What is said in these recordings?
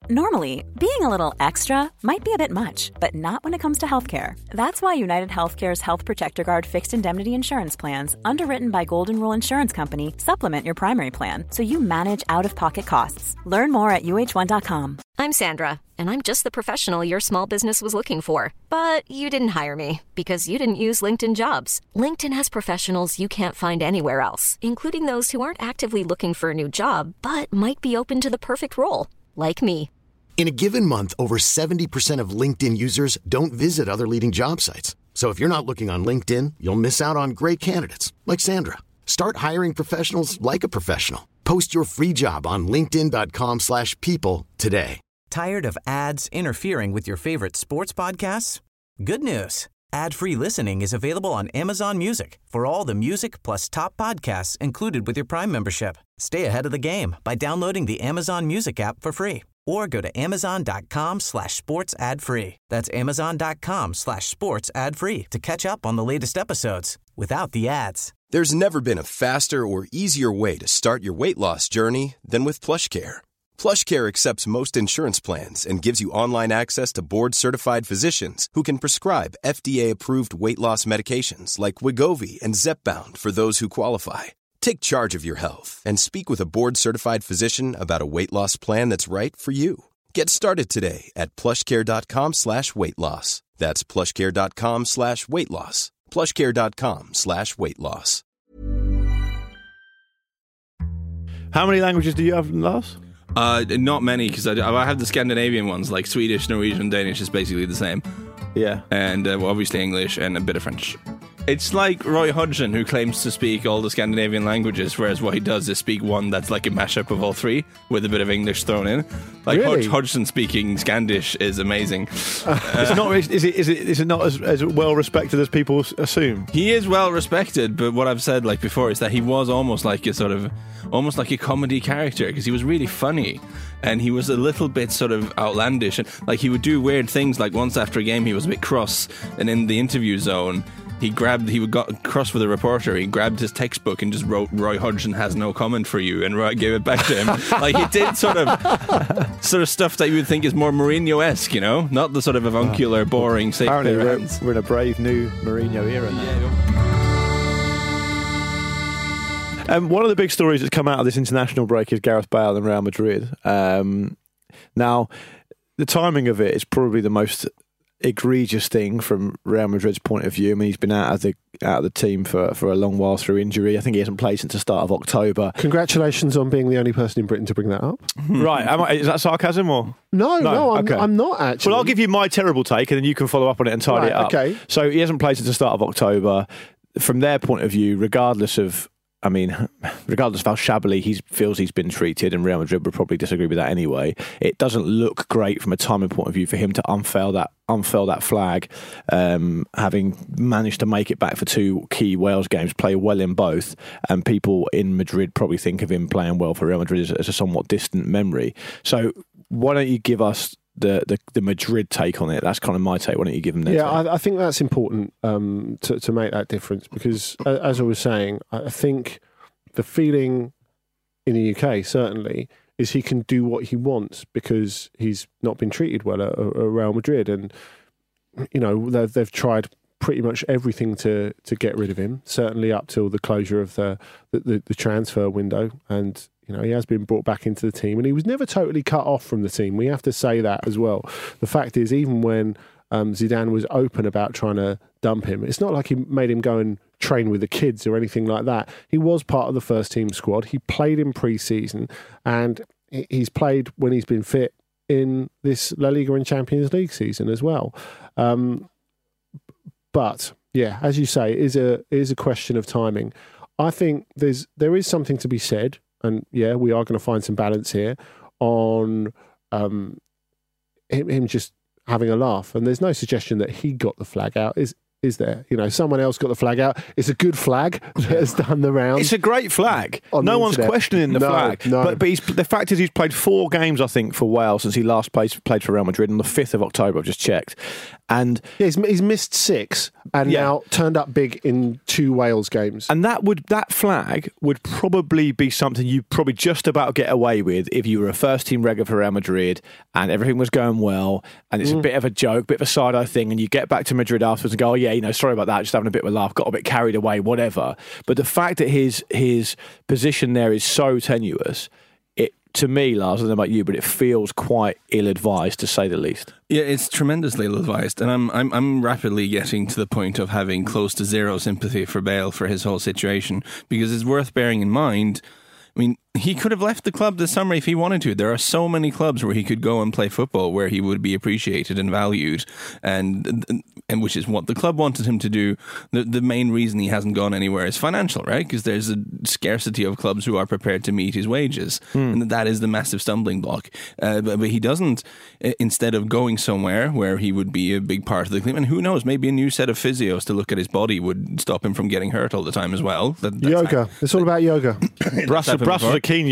Normally, being a little extra might be a bit much, but not when it comes to healthcare. That's why United Healthcare's Health Protector Guard fixed indemnity insurance plans, underwritten by Golden Rule Insurance Company, supplement your primary plan so you manage out-of-pocket costs. Learn more at uh1.com. I'm Sandra, and I'm just the professional your small business was looking for. But you didn't hire me because you didn't use LinkedIn Jobs. LinkedIn has professionals you can't find anywhere else, including those who aren't actively looking for a new job, but might be open to the perfect role, like me. In a given month, over 70% of LinkedIn users don't visit other leading job sites. So if you're not looking on LinkedIn, you'll miss out on great candidates like Sandra. Start hiring professionals like a professional. Post your free job on linkedin.com/people today. Tired of ads interfering with your favorite sports podcasts? Good news. Ad-free listening is available on Amazon Music for all the music plus top podcasts included with your Prime membership. Stay ahead of the game by downloading the Amazon Music app for free. Or go to amazon.com/sports ad free. That's amazon.com/sports ad free to catch up on the latest episodes without the ads. There's never been a faster or easier way to start your weight loss journey than with PlushCare. PlushCare accepts most insurance plans and gives you online access to board-certified physicians who can prescribe FDA-approved weight loss medications like Wegovy and Zepbound for those who qualify. Take charge of your health and speak with a board-certified physician about a weight loss plan that's right for you. Get started today at plushcare.com/weight loss. That's plushcare.com/weight loss. plushcare.com/weight loss. How many languages do you have, Lars? Not many, because I have the Scandinavian ones, like Swedish, Norwegian, Danish is basically the same. Yeah. And obviously English and a bit of French. It's like Roy Hodgson, who claims to speak all the Scandinavian languages, whereas what he does is speak one that's like a mashup of all three, with a bit of English thrown in. Like Really? Hodgson speaking Scandish is amazing. It's not. Is it not as well respected as people assume? He is well respected, but what I've said like before is that he was almost like a comedy character, because he was really funny and he was a little bit sort of outlandish, and like he would do weird things. Like once after a game he was a bit cross, and in the interview zone he got cross with a reporter. He grabbed his textbook and just wrote, "Roy Hodgson has no comment for you," and Roy gave it back to him. Like he did sort of stuff that you would think is more Mourinho-esque, you know, not the sort of avuncular, boring. Apparently, we're in a brave new Mourinho era now. One of the big stories that's come out of this international break is Gareth Bale and Real Madrid. Now, the timing of it is probably the most egregious thing from Real Madrid's point of view. I mean, he's been out of the team for a long while through injury. I think he hasn't played since the start of October. Congratulations on being the only person in Britain to bring that up. Right, is that sarcasm or? No, okay. I'm not actually. Well, I'll give you my terrible take and then you can follow up on it and tidy it up. Okay. So he hasn't played since the start of October. From their point of view, regardless of how shabbily he feels he's been treated, and Real Madrid would probably disagree with that anyway, it doesn't look great from a timing point of view for him to unfurl that flag, having managed to make it back for two key Wales games, play well in both, and people in Madrid probably think of him playing well for Real Madrid as a somewhat distant memory. So why don't you give us the Madrid take on it? That's kind of my take. Why don't you give them their take? I think that's important to make that difference, because as I was saying, I think the feeling in the UK certainly is he can do what he wants because he's not been treated well at Real Madrid, and you know they've tried pretty much everything to get rid of him, certainly up till the closure of the transfer window. And you know, he has been brought back into the team, and he was never totally cut off from the team. We have to say that as well. The fact is, even when Zidane was open about trying to dump him, it's not like he made him go and train with the kids or anything like that. He was part of the first team squad. He played in pre-season, and he's played when he's been fit in this La Liga and Champions League season as well. But yeah, as you say, it is a question of timing. I think there is something to be said, and yeah, we are going to find some balance here on him just having a laugh. And there's no suggestion that he got the flag out. is there? You know, someone else got the flag out. It's a good flag that has done the round. It's a great flag. No one's questioning the flag. But the fact is he's played 4 games, I think, for Wales since he last played for Real Madrid on the 5th of October. I've just checked. And he's missed 6 and now turned up big in 2 Wales games. And that flag would probably be something you probably just about get away with if you were a first-team regger for Real Madrid and everything was going well and it's a bit of a joke, bit of a side-eye thing, and you get back to Madrid afterwards and go, oh yeah, you know, sorry about that, just having a bit of a laugh, got a bit carried away, whatever. But the fact that his position there is so tenuous, to me, Lars, I don't know about you, but it feels quite ill-advised, to say the least. Yeah, it's tremendously ill-advised, and I'm rapidly getting to the point of having close to zero sympathy for Bale for his whole situation, because it's worth bearing in mind. I mean, he could have left the club this summer if he wanted to. There are so many clubs where he could go and play football where he would be appreciated and valued, and which is what the club wanted him to do. The main reason he hasn't gone anywhere is financial, right? Because there's a scarcity of clubs who are prepared to meet his wages, and that is the massive stumbling block. But he doesn't, instead of going somewhere where he would be a big part of the team, and who knows, maybe a new set of physios to look at his body would stop him from getting hurt all the time as well. Yoga. It's all about yoga. Brussels a keen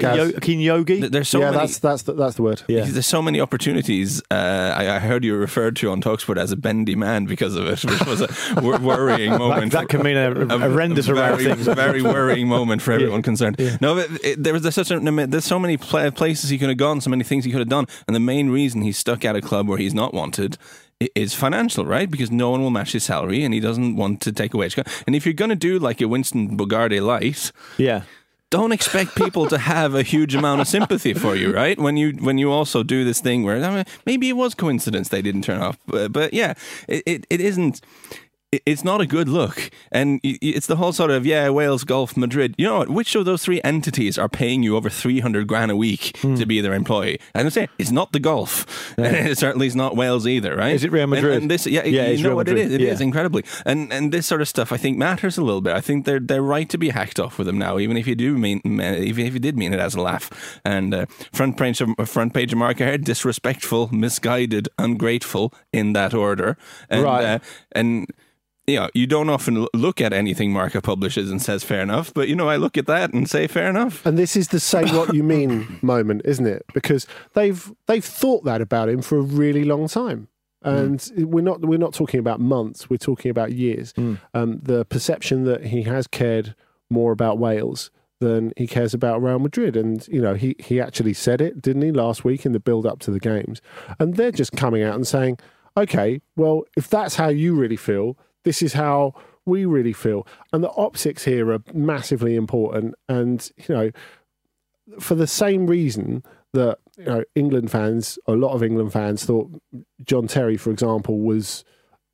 yogi. There's so many, that's the word. Yeah. There's so many opportunities. I heard you referred to on TalkSport as a bendy man because of it, which was a worrying moment. that can mean a horrendous amount of things. Very worrying moment for everyone concerned. Yeah. No, but there's so many places he could have gone, so many things he could have done, and the main reason he's stuck at a club where he's not wanted is financial, right? Because no one will match his salary, and he doesn't want to take a wage cut. And if you're going to do like a Winston Bogarde light, don't expect people to have a huge amount of sympathy for you, right? When you also do this thing where maybe it was coincidence they didn't turn up, but yeah, it isn't. It's not a good look, and it's the whole sort of Wales, Golf, Madrid. You know what? Which of those 3 entities are paying you over 300 grand a week to be their employee? And I'm saying it's not the Golf, and it certainly is not Wales either, right? Is it Real Madrid? And this, you know what it is. It is incredibly, and this sort of stuff I think matters a little bit. I think they're right to be hacked off with him now, even if you did mean it as a laugh. And front page of Marca here, disrespectful, misguided, ungrateful in that order, and, right? And you know, you don't often look at anything Marca publishes and says fair enough, but I look at that and say fair enough. And this is the say what you mean moment, isn't it? Because they've thought that about him for a really long time. And we're not talking about months, we're talking about years. The perception that he has cared more about Wales than he cares about Real Madrid. And, he actually said it, didn't he, last week in the build-up to the games. And they're just coming out and saying, okay, well, if that's how you really feel, this is how we really feel. And the optics here are massively important. And, for the same reason that, England fans, a lot of England fans thought John Terry, for example, was,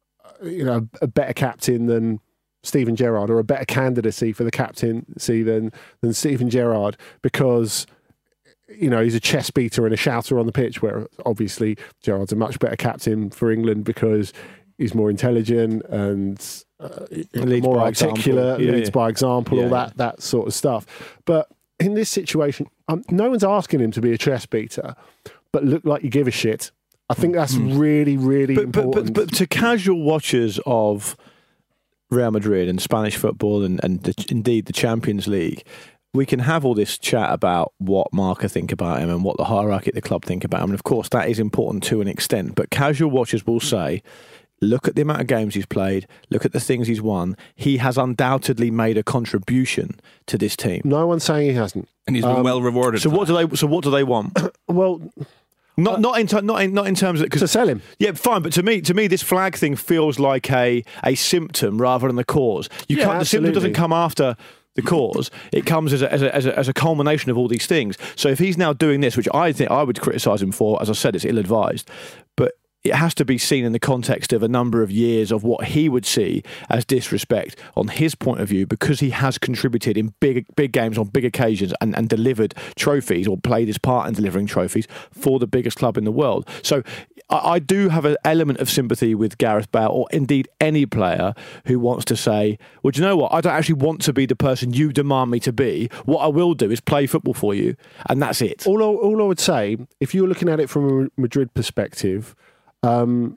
a better captain than Steven Gerrard, or a better candidacy for the captaincy than Steven Gerrard, because, he's a chest beater and a shouter on the pitch, where obviously Gerrard's a much better captain for England because he's more intelligent and more articulate, leads by example, all that sort of stuff. But in this situation, no one's asking him to be a chest beater, but look like you give a shit. I think that's really, really important. But to casual watchers of Real Madrid and Spanish football and indeed the Champions League, we can have all this chat about what Marca think about him and what the hierarchy at the club think about him. And of course, that is important to an extent. But casual watchers will say, look at the amount of games he's played, look at the things he's won. He has undoubtedly made a contribution to this team. No one's saying he hasn't. And he's been well rewarded. So what do they want? Well, Not in terms of to sell him. Yeah, fine. But to me, this flag thing feels like a symptom rather than the cause. The symptom doesn't come after the cause. It comes as a culmination of all these things. So if he's now doing this, which I think I would criticise him for, as I said, it's ill-advised, but it has to be seen in the context of a number of years of what he would see as disrespect on his point of view, because he has contributed in big games on big occasions and delivered trophies, or played his part in delivering trophies for the biggest club in the world. So I do have an element of sympathy with Gareth Bale, or indeed any player who wants to say, well, do you know what? I don't actually want to be the person you demand me to be. What I will do is play football for you, and that's it. All I would say, if you were looking at it from a Madrid perspective,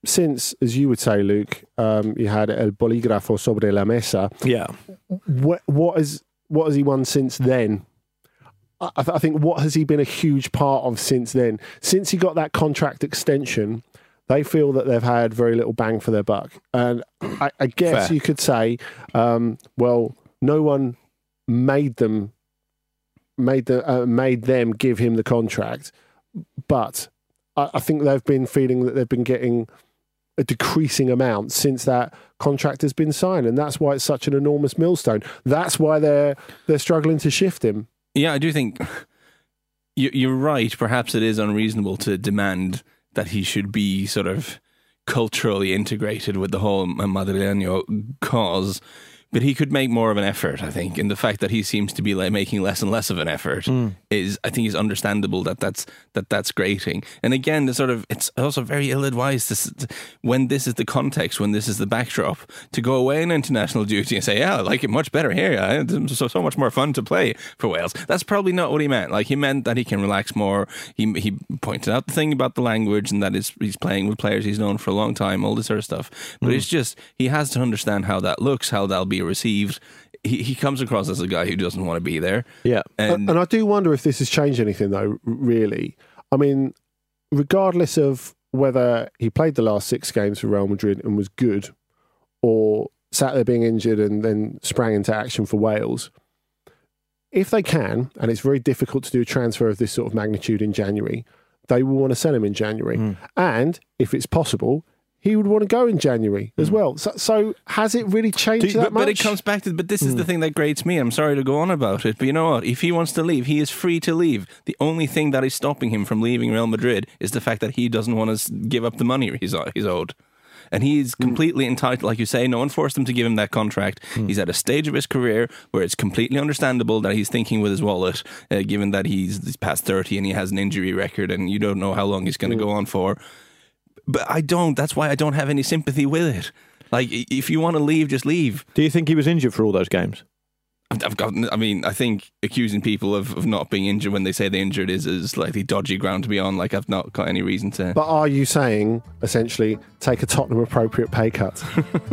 since, as you would say, Luke, you had El Bolígrafo sobre la mesa. Yeah. What has he won since then? I think what has he been a huge part of since then? Since he got that contract extension, they feel that they've had very little bang for their buck. And I guess Fair. you could say, well, no one made them give him the contract, but I think they've been feeling that they've been getting a decreasing amount since that contract has been signed, and that's why it's such an enormous millstone. That's why they're struggling to shift him. Yeah, I do think you're right. Perhaps it is unreasonable to demand that he should be sort of culturally integrated with the whole Madrileño cause, but he could make more of an effort, I think. And the fact that he seems to be making less and less of an effort is understandable. That's grating. And again, it's also very ill-advised when this is the context, when this is the backdrop, to go away on international duty and say, "Yeah, I like it much better here. It's so much more fun to play for Wales." That's probably not what he meant. Like, he meant that he can relax more. He pointed out the thing about the language and that he's playing with players he's known for a long time, all this sort of stuff. But it's just, he has to understand how that looks, how that'll be received. He comes across as a guy who doesn't want to be there. Yeah. And I do wonder if this has changed anything, though, really. I mean, regardless of whether he played the last 6 games for Real Madrid and was good, or sat there being injured and then sprang into action for Wales, if they can, and it's very difficult to do a transfer of this sort of magnitude in January, they will want to sell him in January. And if it's possible, he would want to go in January as well. So has it really changed that much? But it comes back to, this is the thing that grates me. I'm sorry to go on about it, but you know what? If he wants to leave, he is free to leave. The only thing that is stopping him from leaving Real Madrid is the fact that he doesn't want to give up the money he's owed. And he's completely entitled, like you say, no one forced him to give him that contract. He's at a stage of his career where it's completely understandable that he's thinking with his wallet, given that he's past 30 and he has an injury record and you don't know how long he's going to go on for. But that's why I don't have any sympathy with it. Like, if you want to leave, just leave. Do you think he was injured for all those games? I think accusing people of not being injured when they say they're injured is slightly dodgy ground to be on. Like, I've not got any reason to. But are you saying, essentially, take a Tottenham appropriate pay cut?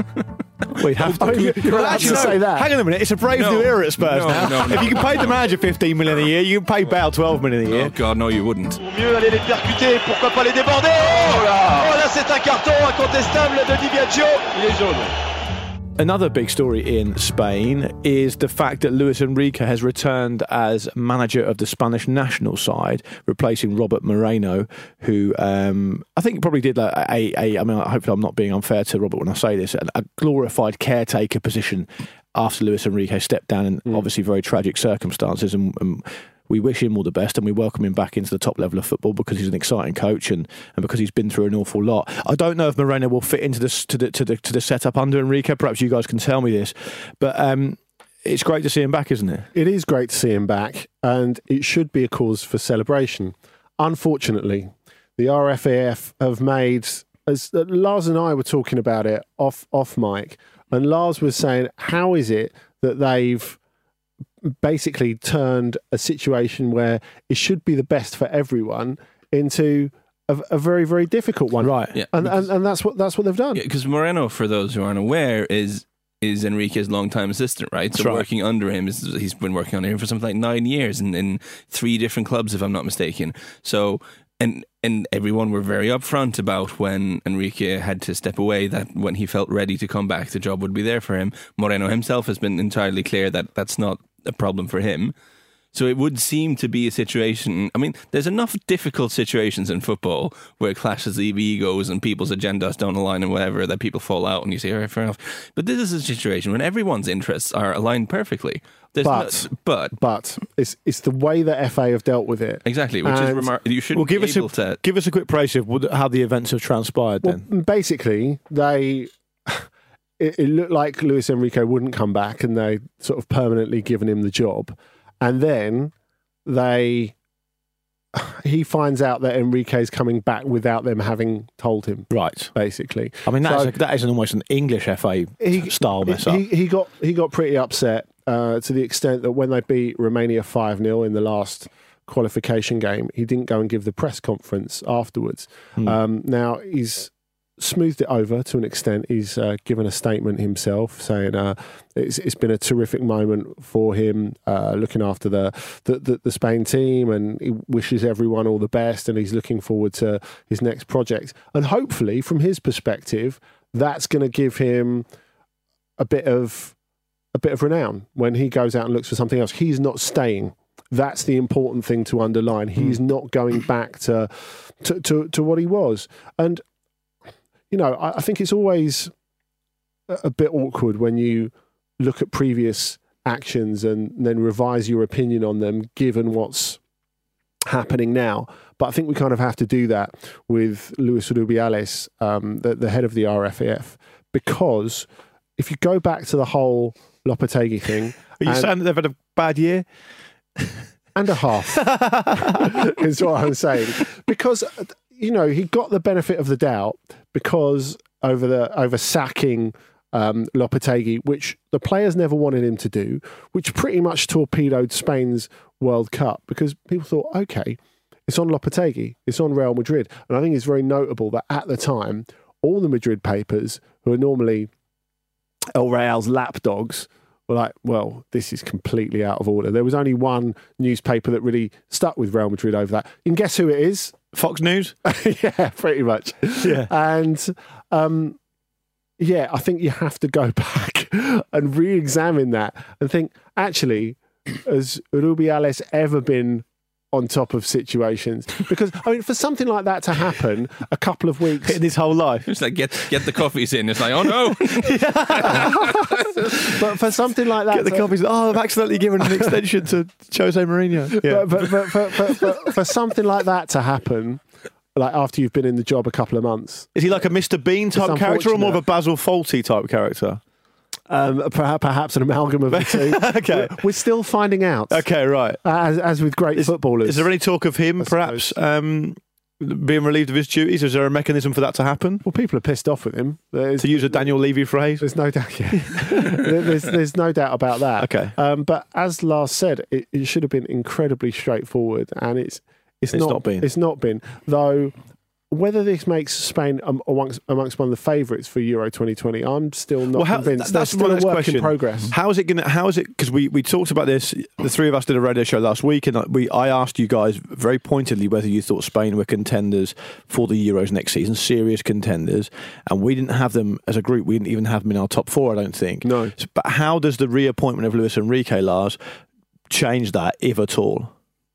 We'd have to. You're allowed to say that. Hang on a minute, it's a brave new era at Spurs now. No. If you can pay the manager 15 million a year, you can pay Bale 12 million a year. Oh God, no, you wouldn't. Mieux aller les percuter, pourquoi pas les déborder. Oh là, c'est un carton incontestable de Di Biagio. Il est jaune. Another big story in Spain is the fact that Luis Enrique has returned as manager of the Spanish national side, replacing Robert Moreno, who I think probably did hopefully I'm not being unfair to Robert when I say this, a glorified caretaker position after Luis Enrique stepped down in obviously very tragic circumstances, and we wish him all the best and we welcome him back into the top level of football because he's an exciting coach and because he's been through an awful lot. I don't know if Moreno will fit into this to the setup under Enrique. Perhaps you guys can tell me this, but it's great to see him back, isn't it? It is great to see him back, and it should be a cause for celebration. Unfortunately, the RFAF have made, as Lars and I were talking about it off mic, and Lars was saying, how is it that they've basically turned a situation where it should be the best for everyone into a very, very difficult one, right? Yeah, and that's what they've done. Yeah, because Moreno, for those who aren't aware, is Enrique's long-time assistant, right? So working under him, he's been working under him for something like 9 years in 3 different clubs, if I'm not mistaken. So. And everyone were very upfront about when Enrique had to step away, that when he felt ready to come back, the job would be there for him. Moreno himself has been entirely clear that that's not a problem for him. So it would seem to be a situation. I mean, there's enough difficult situations in football where clashes of egos and people's agendas don't align and whatever, that people fall out and you say, all right, fair enough. But this is a situation when everyone's interests are aligned perfectly. But it's the way that FA have dealt with it. Exactly, which is remarkable. You shouldn't give us a quick praise of how the events have transpired. Then basically, it looked like Luis Enrique wouldn't come back, and they sort of permanently given him the job, and then he finds out that Enrique's coming back without them having told him. Right, basically. I mean, that is almost an English FA style mess up. He got pretty upset to the extent that when they beat Romania 5-0 in the last qualification game, he didn't go and give the press conference afterwards. Now, he's smoothed it over to an extent. He's given a statement himself saying it's been a terrific moment for him, looking after the Spain team, and he wishes everyone all the best, and he's looking forward to his next project. And hopefully, from his perspective, that's going to give him a bit of renown when he goes out and looks for something else. He's not staying. That's the important thing to underline. He's not going back to what he was. And I think it's always a bit awkward when you look at previous actions and then revise your opinion on them, given what's happening now. But I think we kind of have to do that with Luis Rubiales, the head of the RFEF, because if you go back to the whole Lopetegui thing... Are you saying that they've had a bad year? And a half, is what I'm saying. Because... he got the benefit of the doubt because over sacking Lopetegui, which the players never wanted him to do, which pretty much torpedoed Spain's World Cup, because people thought, okay, it's on Lopetegui, it's on Real Madrid. And I think it's very notable that at the time, all the Madrid papers, who are normally El Real's lapdogs, were like, well, this is completely out of order. There was only one newspaper that really stuck with Real Madrid over that. And guess who it is? Fox News? Yeah, pretty much. Yeah. And I think you have to go back and re-examine that and think, actually, has Rubiales ever been on top of situations? Because, for something like that to happen a couple of weeks... In his whole life. It's like, get the coffees in. It's like, oh no! But for something like that... Get the coffees. Oh, I've accidentally given an extension to Jose Mourinho. Yeah. But for something like that to happen, like after you've been in the job a couple of months... Is he like a Mr. Bean type character or more of a Basil Fawlty type character? Perhaps an amalgam of the two. Okay. We're still finding out. Okay, right. As with great footballers. Is there any talk of him perhaps being relieved of his duties? Is there a mechanism for that to happen? Well, people are pissed off with him. To use a Daniel Levy phrase? There's no doubt. Yeah. there's no doubt about that. Okay. But as Lars said, it should have been incredibly straightforward, and it's not been. It's not been, though. Whether this makes Spain amongst one of the favourites for Euro 2020, I'm still not convinced. That's still a work in progress. How is it? Because we talked about this. The three of us did a radio show last week, and I asked you guys very pointedly whether you thought Spain were contenders for the Euros next season, serious contenders, and we didn't have them as a group. We didn't even have them in our top four, I don't think. No. But how does the reappointment of Luis Enrique, Lars, change that, if at all?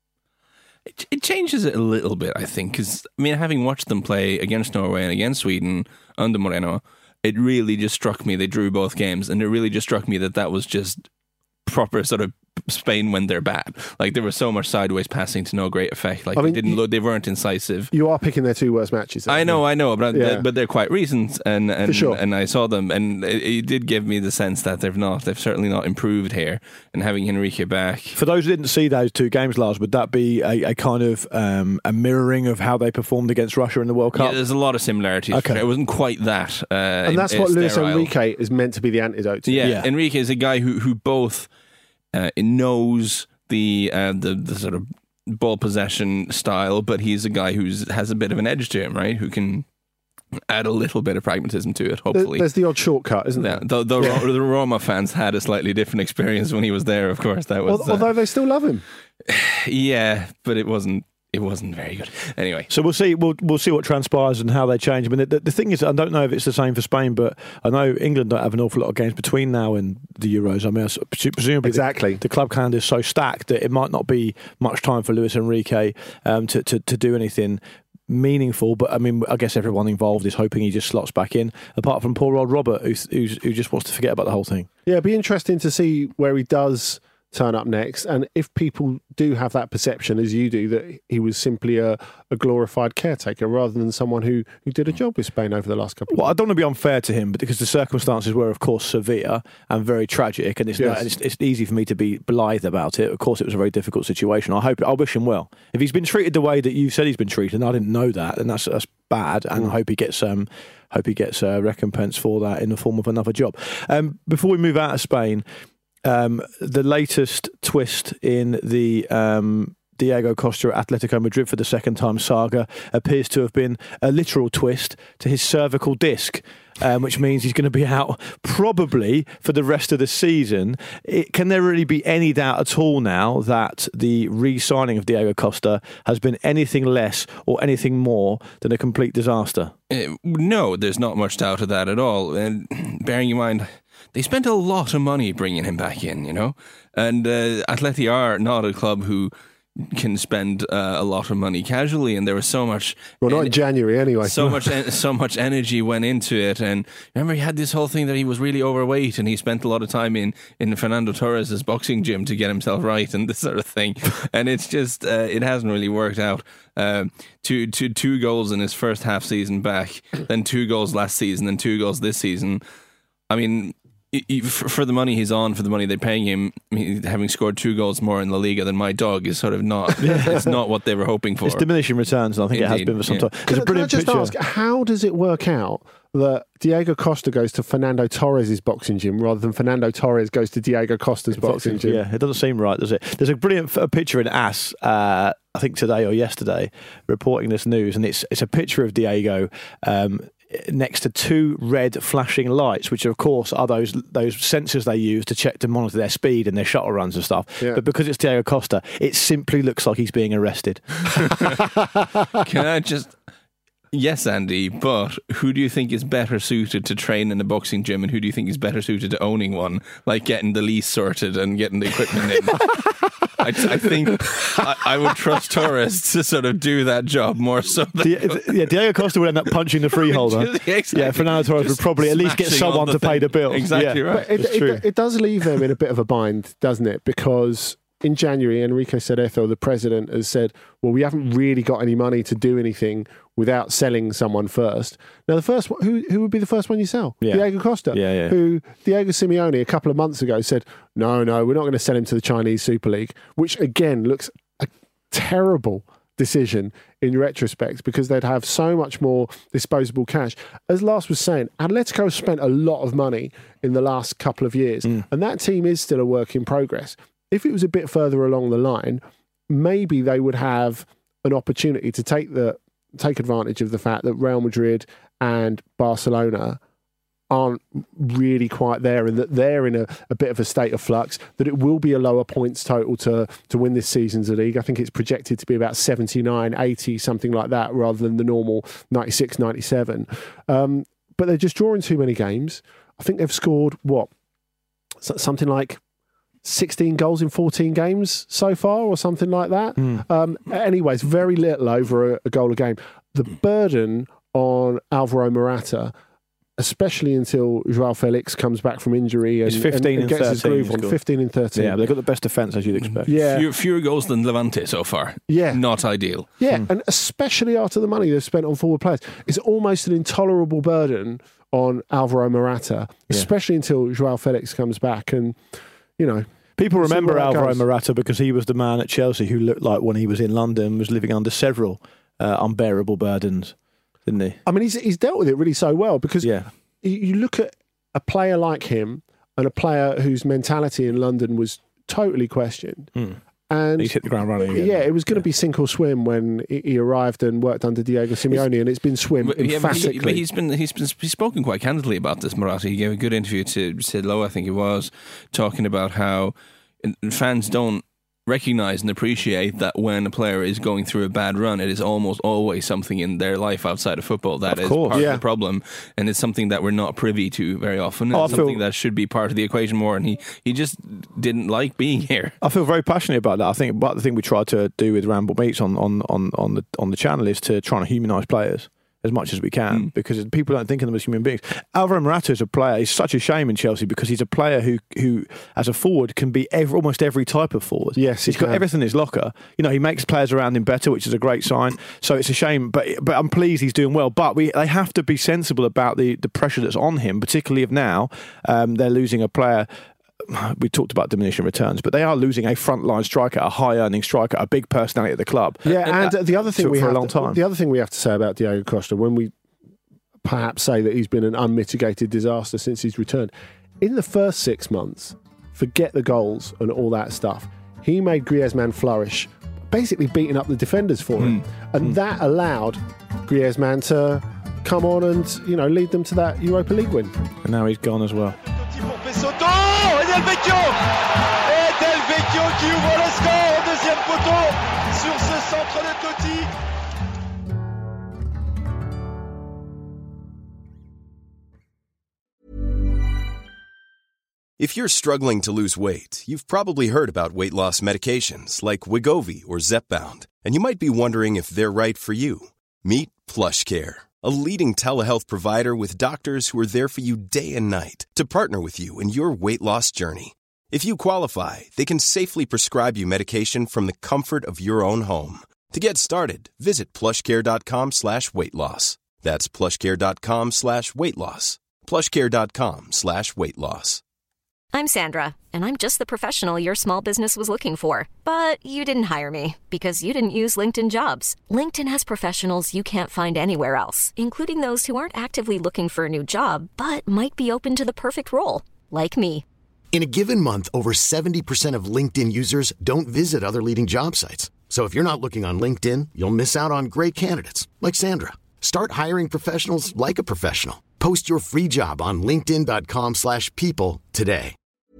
It changes it a little bit, I think, because, having watched them play against Norway and against Sweden under Moreno, it really just struck me, they drew both games, and it really just struck me that was just proper sort of Spain when they're bad. Like, there was so much sideways passing to no great effect. Like, they weren't incisive. You are picking their two worst matches. I know, but they're quite recent, and for sure. And I saw them, and it did give me the sense that they've certainly not improved here. And having Enrique back, for those who didn't see those two games, Lars, would that be a kind of a mirroring of how they performed against Russia in the World Cup? Yeah, there's a lot of similarities. Okay. It wasn't quite that, and that's what Luis Enrique is meant to be the antidote to. Yeah. Enrique is a guy who both knows the sort of ball possession style, but he's a guy who has a bit of an edge to him, right? Who can add a little bit of pragmatism to it, hopefully. There's the odd shortcut, isn't there? The Roma fans had a slightly different experience when he was there, of course. That was although they still love him. Yeah, but it wasn't very good. Anyway, so we'll see what transpires and how they change. The thing is, I don't know if it's the same for Spain, but I know England don't have an awful lot of games between now and the Euros. Presumably exactly. The club calendar is so stacked that it might not be much time for Luis Enrique to do anything meaningful. But I guess everyone involved is hoping he just slots back in, apart from poor old Robert, who just wants to forget about the whole thing. Yeah, it'd be interesting to see where he does turn up next, and if people do have that perception, as you do, that he was simply a glorified caretaker rather than someone who did a job with Spain over the last couple of years. I don't want to be unfair to him, but because the circumstances were, of course, severe and very tragic, and it's easy for me to be blithe about it. Of course, it was a very difficult situation. I wish him well. If he's been treated the way that you said he's been treated, and I didn't know that, then that's bad, and I hope he gets recompense for that in the form of another job. Before we move out of Spain, the latest twist in the Diego Costa at Atletico Madrid for the second time saga appears to have been a literal twist to his cervical disc. Which means he's going to be out probably for the rest of the season. Can there really be any doubt at all now that the re-signing of Diego Costa has been anything less or anything more than a complete disaster? No, there's not much doubt of that at all. And bearing in mind, they spent a lot of money bringing him back in, and Atleti are not a club who can spend a lot of money casually, and there was so much. Well, not in January anyway. So much energy went into it, and remember he had this whole thing that he was really overweight, and he spent a lot of time in Fernando Torres' boxing gym to get himself right, and this sort of thing. And it's just it hasn't really worked out. Two goals in his first half season back, then 2 goals last season, and 2 goals this season. I mean, for the money he's on, for the money they're paying him, having scored 2 goals more in La Liga than my dog is sort of not. It's not what they were hoping for. It's diminishing returns, and I think it has been for some time. It's a brilliant picture. Can I just ask, how does it work out that Diego Costa goes to Fernando Torres' boxing gym rather than Fernando Torres goes to Diego Costa's boxing gym? Yeah, it doesn't seem right, does it? There's a brilliant picture in AS, I think today or yesterday, reporting this news, and it's a picture of Diego next to 2 red flashing lights, which of course are those sensors they use to check to monitor their speed and their shuttle runs and stuff. Yeah. But because it's Diego Costa, it simply looks like he's being arrested. Can I just... Yes, Andy, but who do you think is better suited to train in a boxing gym, and who do you think is better suited to owning one, like getting the lease sorted and getting the equipment in? I think I would trust Torres to sort of do that job more so than... Diego Costa would end up punching the freeholder. Exactly. Yeah, Fernando Torres would probably at least get someone to pay the bill. Exactly right. But it does leave them in a bit of a bind, doesn't it? Because in January, Enrique Cerezo, the president, has said, well, we haven't really got any money to do anything without selling someone first. Now, the first one, who would be the first one you sell? Yeah. Diego Costa, who Diego Simeone a couple of months ago said, no, we're not going to sell him to the Chinese Super League, which again looks a terrible decision in retrospect because they'd have so much more disposable cash. As Lars was saying, Atletico spent a lot of money in the last couple of years, and that team is still a work in progress. If it was a bit further along the line, maybe they would have an opportunity to take advantage of the fact that Real Madrid and Barcelona aren't really quite there, and that they're in a bit of a state of flux, that it will be a lower points total to win this season's league. I think it's projected to be about 79, 80, something like that, rather than the normal 96, 97. But they're just drawing too many games. I think they've scored, something like 16 goals in 14 games so far, or something like that. Anyways, very little over a goal a game. The burden on Alvaro Morata, especially until João Felix comes back from injury and, 15 and gets his groove on. 15 and 13. Yeah, they've got the best defence, as you'd expect. Yeah. Fewer goals than Levante so far. Yeah. Not ideal. Yeah, and especially after the money they've spent on forward players. It's almost an intolerable burden on Alvaro Morata, especially until João Felix comes back. And, people remember Alvaro Morata because he was the man at Chelsea who looked like when he was in London was living under several unbearable burdens, didn't he? I mean, he's dealt with it really so well because you look at a player like him and a player whose mentality in London was totally questioned. And he's hit the ground running again. Yeah, it was going to be sink or swim when he arrived and worked under Diego Simeone, and it's been swim emphatically. But he's spoken quite candidly about this, Morata. He gave a good interview to Sid Lowe, I think it was, talking about how fans don't recognise and appreciate that when a player is going through a bad run, it is almost always something in their life outside of football that is part of the problem, and it's something that we're not privy to very often. It's something that should be part of the equation more, and he just didn't like being here. I feel very passionate about that. I think the thing we try to do with Ramble Meets on the channel is to try and humanise players as much as we can, because people don't think of them as human beings. Alvaro Morata is a player. It's such a shame in Chelsea because he's a player who as a forward, can be almost every type of forward. Yes, he's got everything in his locker. He makes players around him better, which is a great sign. So it's a shame, but I'm pleased he's doing well. But they have to be sensible about the pressure that's on him, particularly if now they're losing a player. We talked about diminishing returns, but they are losing a frontline striker, a high-earning striker, a big personality at the club. Yeah, and the other thing the other thing we have to say about Diego Costa, when we perhaps say that he's been an unmitigated disaster since he's returned, in the first 6 months, forget the goals and all that stuff, he made Griezmann flourish basically beating up the defenders for him. And that allowed Griezmann to come on and, lead them to that Europa League win. And now he's gone as well. Et Del Vecchio qui ouvre le score au deuxième poteau sur ce centre de Totti. If you're struggling to lose weight, you've probably heard about weight loss medications like Wegovy or Zepbound, and you might be wondering if they're right for you. Meet PlushCare, a leading telehealth provider with doctors who are there for you day and night to partner with you in your weight loss journey. If you qualify, they can safely prescribe you medication from the comfort of your own home. To get started, visit plushcare.com/weightloss. That's plushcare.com/weightloss. plushcare.com/weightloss. I'm Sandra, and I'm just the professional your small business was looking for. But you didn't hire me because you didn't use LinkedIn Jobs. LinkedIn has professionals you can't find anywhere else, including those who aren't actively looking for a new job, but might be open to the perfect role, like me. In a given month, over 70% of LinkedIn users don't visit other leading job sites. So if you're not looking on LinkedIn, you'll miss out on great candidates like Sandra. Start hiring professionals like a professional. Post your free job on linkedin.com/people today.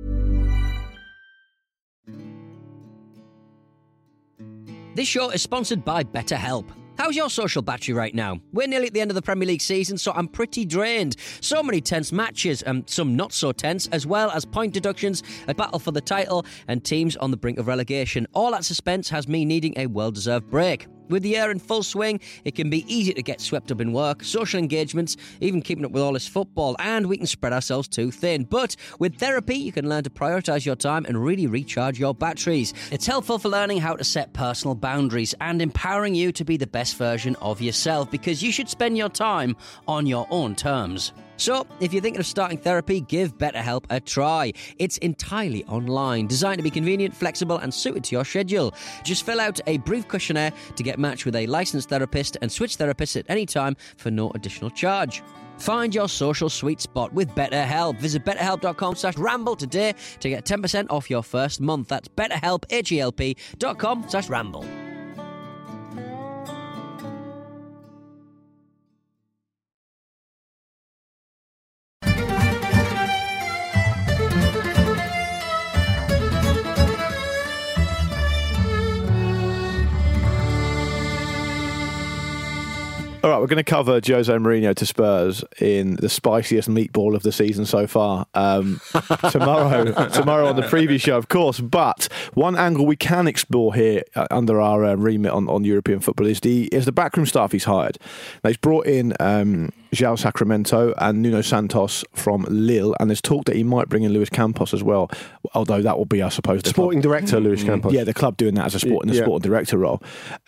This show is sponsored by BetterHelp. How's your social battery right now? We're nearly at the end of the Premier League season, so I'm pretty drained. So many tense matches, and some not so tense, as well as point deductions, a battle for the title, and teams on the brink of relegation. All that suspense has me needing a well-deserved break. With the year in full swing, it can be easy to get swept up in work, social engagements, even keeping up with all this football, and we can spread ourselves too thin. But with therapy, you can learn to prioritise your time and really recharge your batteries. It's helpful for learning how to set personal boundaries and empowering you to be the best version of yourself, because you should spend your time on your own terms. So, if you're thinking of starting therapy, give BetterHelp a try. It's entirely online, designed to be convenient, flexible, and suited to your schedule. Just fill out a brief questionnaire to get matched with a licensed therapist and switch therapists at any time for no additional charge. Find your social sweet spot with BetterHelp. Visit betterhelp.com/ramble today to get 10% off your first month. That's betterhelp, HELP.com/ramble. All right, we're going to cover Jose Mourinho to Spurs in the spiciest meatball of the season so far. Tomorrow on the preview show, of course. But one angle we can explore here under our remit on European football is the backroom staff he's hired. Now, he's brought in João Sacramento and Nuno Santos from Lille, and there's talk that he might bring in Luis Campos as well. Although that will be, I suppose, the sporting director Luis Campos. Yeah, the club doing that as a sporting director role.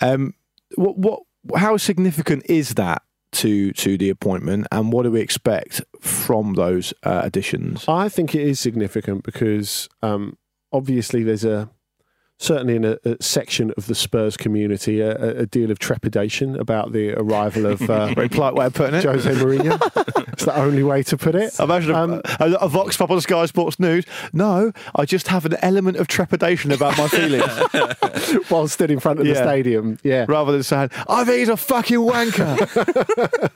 How significant is that to the appointment, and what do we expect from those additions? I think it is significant because obviously there's certainly in a section of the Spurs community a deal of trepidation about the arrival of very polite way of putting it, Jose Mourinho. It's the only way to put it. Imagine a Vox Pop on Sky Sports News. No, I just have an element of trepidation about my feelings while stood in front of the stadium. Yeah, rather than saying, "I think he's a fucking wanker."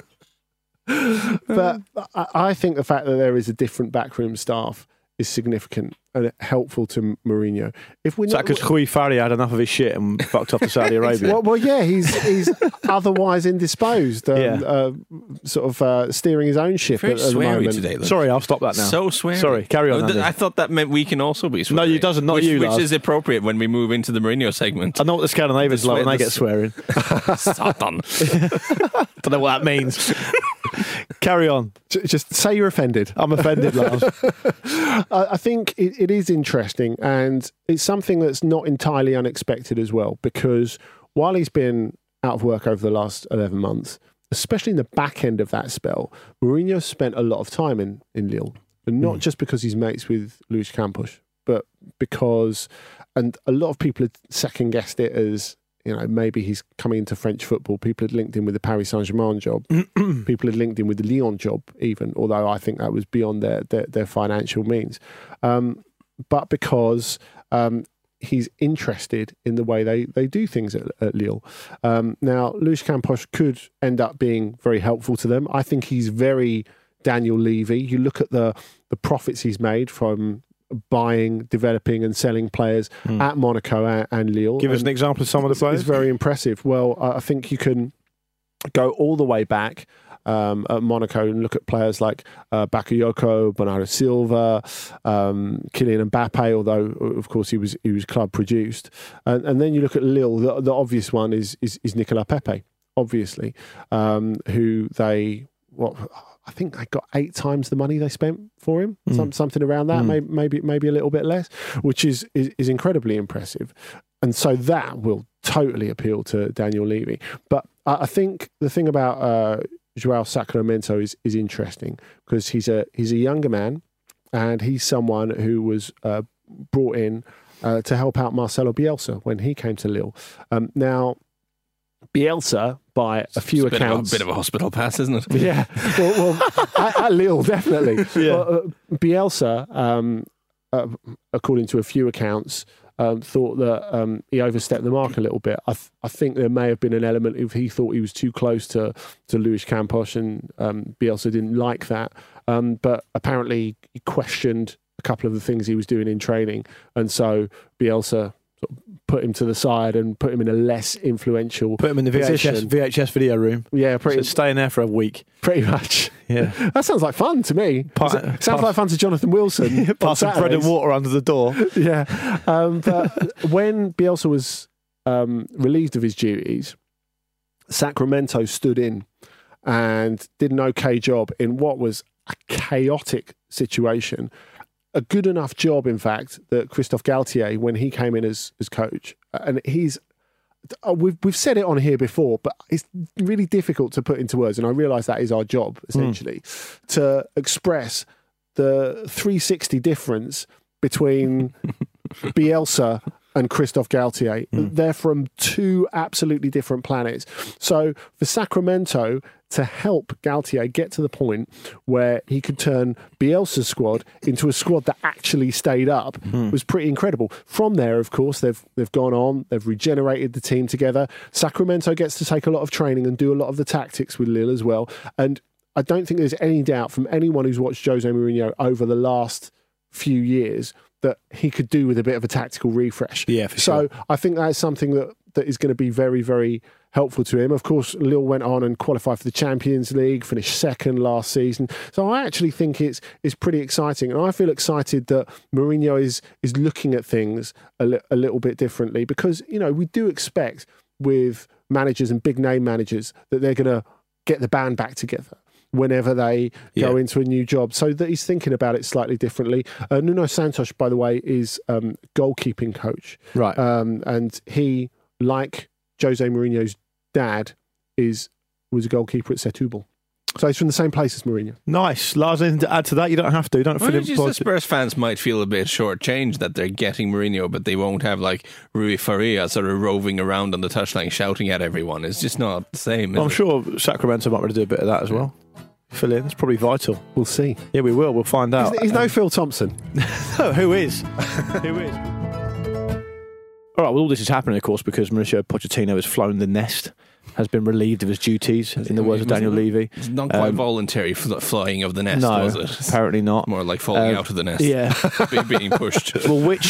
But I think the fact that there is a different backroom staff is significant and helpful to Mourinho. If we're because Rui Faria had enough of his shit and fucked off to Saudi Arabia. Well, yeah, he's otherwise indisposed, sort of steering his own ship Very at the sweary moment. today, Sorry, I'll stop that now. So sweary. Sorry, carry on. Andy. I thought that meant we can also be sweary. No, it doesn't. Not which Lars. is appropriate when we move into the Mourinho segment. I know what the Scandinavians like when they get swearing. Satan. Don't know what that means. Carry on. Just say you're offended. I'm offended, Lars. I think it is interesting, and it's something that's not entirely unexpected as well, because while he's been out of work over the last 11 months, especially in the back end of that spell, Mourinho spent a lot of time in Lille. And not just because he's mates with Luis Campos, but because, and a lot of people had second-guessed it as, maybe he's coming into French football. People had linked him with the Paris Saint-Germain job. People had linked him with the Lyon job even, although I think that was beyond their financial means. But because he's interested in the way they do things at Lille. Now, Luis Campos could end up being very helpful to them. I think he's very Daniel Levy. You look at the profits he's made from buying, developing and selling players at Monaco and Lille. Give us an example of some of the players. It's very impressive. Well, I think you can go all the way back at Monaco and look at players like Bakayoko, Bernardo Silva, Kylian Mbappe, although of course he was club produced, and then you look at Lille. The obvious one is Nicolas Pepe, obviously, who I think they got 8 times the money they spent for him, something around that, maybe a little bit less, which is incredibly impressive. And so that will totally appeal to Daniel Levy. But I think the thing about Joao Sacramento is interesting because he's a younger man, and he's someone who was brought in to help out Marcelo Bielsa when he came to Lille. Now, Bielsa, by a few accounts... A bit of a hospital pass, isn't it? Yeah. Well at Lille, definitely. Yeah. Bielsa, according to a few accounts, thought that he overstepped the mark a little bit. I think there may have been an element of he thought he was too close to Luis Campos, and Bielsa didn't like that. But apparently he questioned a couple of the things he was doing in training, and so Bielsa sort of put him to the side and put him in a less influential Put him in the VHS video room. Yeah, so stay in there for a week. Pretty much. Yeah. That sounds like fun to me. Sounds like fun to Jonathan Wilson. Pass some bread and water under the door. Yeah. But when Bielsa was relieved of his duties, Sacramento stood in and did an okay job in what was a chaotic situation. A good enough job, in fact, that Christophe Galtier, when he came in as coach, and we've said it on here before, but it's really difficult to put into words, and I realise that is our job, essentially, to express the 360 difference between Bielsa and Christophe Galtier. They're from 2 absolutely different planets. So for Sacramento to help Galtier get to the point where he could turn Bielsa's squad into a squad that actually stayed up was pretty incredible. From there, of course, they've gone on, they've regenerated the team together. Sacramento gets to take a lot of training and do a lot of the tactics with Lille as well. And I don't think there's any doubt from anyone who's watched Jose Mourinho over the last few years that he could do with a bit of a tactical refresh. Yeah, for sure. So I think that's something that is going to be very, very helpful to him. Of course, Lille went on and qualified for the Champions League, finished second last season. So I actually think it's pretty exciting. And I feel excited that Mourinho is looking at things a little bit differently because, we do expect with managers and big name managers that they're going to get the band back together whenever they go into a new job. So that he's thinking about it slightly differently. Nuno Santos, by the way, is goalkeeping coach. Right. And he, like Jose Mourinho's dad, was a goalkeeper at Setúbal. So he's from the same place as Mourinho. Nice. Lars, anything to add to that? You don't have to. Don't feel the Spurs fans might feel a bit shortchanged that they're getting Mourinho, but they won't have like Rui Faria sort of roving around on the touchline shouting at everyone. It's just not the same. I'm sure Sacramento might want to do a bit of that as well. Fill in. It's probably vital. We'll see. Yeah, we will. We'll find out. He's no Phil Thompson. No, who is? Who is? All right, well, all this is happening, of course, because Mauricio Pochettino has flown the nest, has been relieved of his duties, in the words of Daniel Levy. It's not quite voluntary flying of the nest, was it? Apparently not. More like falling out of the nest. Yeah. Being pushed. Well, which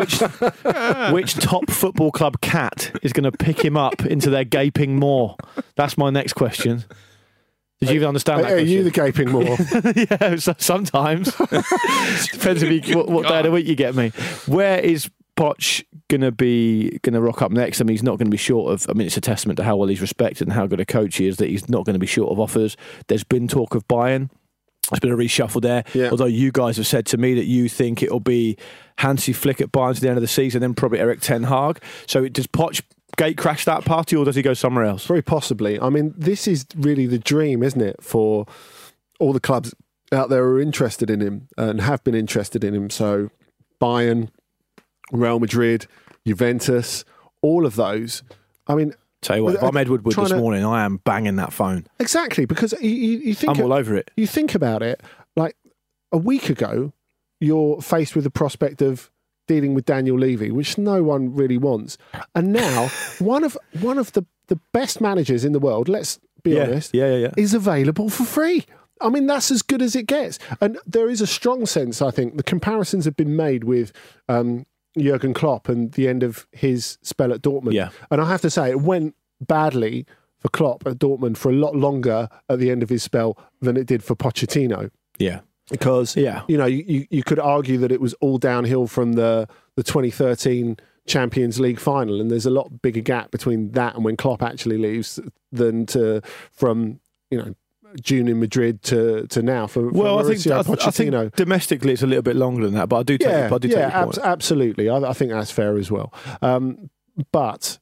top football club cat is going to pick him up into their gaping maw? That's my next question. Did you even understand that question? Are you the gaping maw? Yeah, sometimes. Depends what day of the week you get me. Where is Poch going to rock up next? I mean, he's not going to be short of... I mean, it's a testament to how well he's respected and how good a coach he is that he's not going to be short of offers. There's been talk of Bayern. There's been a reshuffle there. Yeah. Although you guys have said to me that you think it'll be Hansi Flick at Bayern to the end of the season, then probably Erik ten Hag. So does Poch gate crash that party, or does he go somewhere else? Very possibly. I mean, this is really the dream, isn't it, for all the clubs out there who are interested in him and have been interested in him. So Bayern, Real Madrid, Juventus, all of those. I mean, tell you what, if I'm Ed Woodward this morning, I am banging that phone. Exactly, because you think... I'm all over it. You think about it, like a week ago, you're faced with the prospect of dealing with Daniel Levy, which no one really wants. And now one of the best managers in the world, let's be honest, is available for free. I mean, that's as good as it gets. And there is a strong sense, I think, the comparisons have been made with Jurgen Klopp and the end of his spell at Dortmund. Yeah. And I have to say, it went badly for Klopp at Dortmund for a lot longer at the end of his spell than it did for Pochettino. Yeah. Because, you could argue that it was all downhill from the 2013 Champions League final, and there's a lot bigger gap between that and when Klopp actually leaves than from June in Madrid to now for Mauricio I think domestically it's a little bit longer than that, but I do take your point. Absolutely. I think that's fair as well. But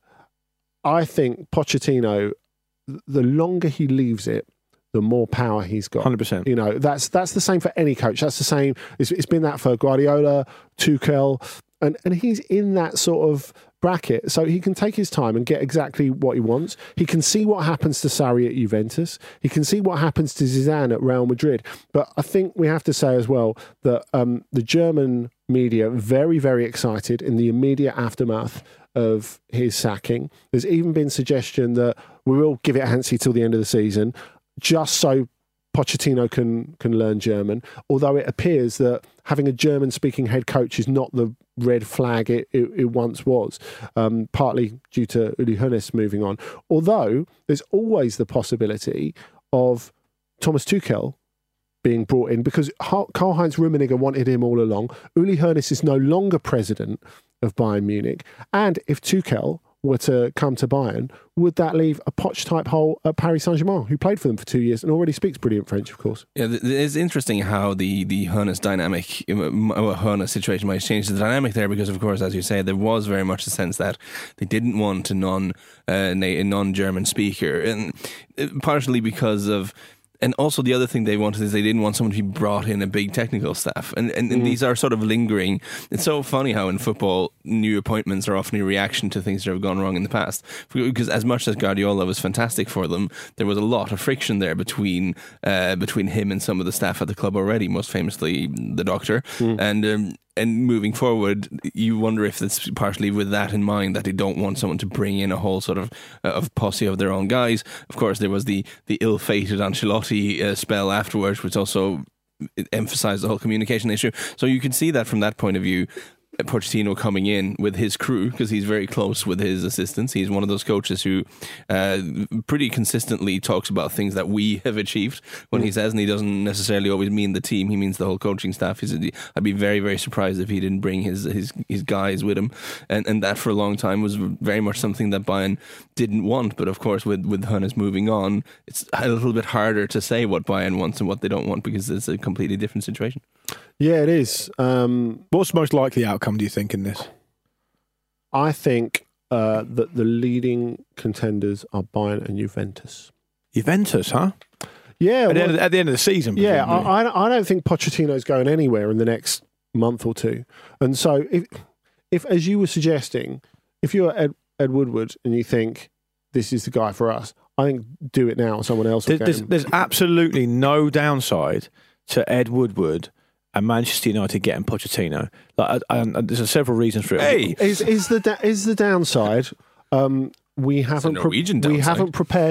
I think Pochettino, the longer he leaves it, the more power he's got. 100%. That's the same for any coach. That's the same. It's been that for Guardiola, Tuchel, and he's in that sort of bracket. So he can take his time and get exactly what he wants. He can see what happens to Sarri at Juventus. He can see what happens to Zidane at Real Madrid. But I think we have to say as well that the German media are very, very excited in the immediate aftermath of his sacking. There's even been suggestion that we will give it a Hansi till the end of the season, just so Pochettino can learn German, although it appears that having a German-speaking head coach is not the red flag it once was, partly due to Uli Hoeneß moving on. Although there's always the possibility of Thomas Tuchel being brought in, because Karl-Heinz Rummenigge wanted him all along. Uli Hoeneß is no longer president of Bayern Munich, and if Tuchel were to come to Bayern, would that leave a Poch-type hole at Paris Saint-Germain, who played for them for 2 years and already speaks brilliant French, of course? Yeah, it's interesting how the Hoeneß dynamic, Hoeneß situation might change the dynamic there, because, of course, as you say, there was very much a sense that they didn't want a non-German speaker, and partially because of... And also the other thing they wanted is they didn't want someone to be brought in a big technical staff. And these are sort of lingering. It's so funny how in football, new appointments are often a reaction to things that have gone wrong in the past. Because as much as Guardiola was fantastic for them, there was a lot of friction there between him and some of the staff at the club already, most famously the doctor. And moving forward, you wonder if it's partially with that in mind that they don't want someone to bring in a whole sort of posse of their own guys. Of course, there was the ill-fated Ancelotti spell afterwards, which also emphasised the whole communication issue. So you can see that from that point of view. Pochettino coming in with his crew, because he's very close with his assistants. He's one of those coaches who pretty consistently talks about things that we have achieved when he says, and he doesn't necessarily always mean the team, he means the whole coaching staff. I'd be very, very surprised if he didn't bring his guys with him, and that for a long time was very much something that Bayern didn't want. But of course with Hoeneß moving on, it's a little bit harder to say what Bayern wants and what they don't want, because it's a completely different situation. Yeah, it is. What's the most likely outcome, do you think, in this? I think that the leading contenders are Bayern and Juventus. Juventus, huh? Yeah. At the end of the season, presumably. Yeah, I don't think Pochettino's going anywhere in the next month or two. And so, if as you were suggesting, if you're Ed Woodward and you think this is the guy for us, I think do it now. Someone else will get him. There's absolutely no downside to Ed Woodward and Manchester United getting Pochettino. There's several reasons for it. Hey, is the downside? We haven't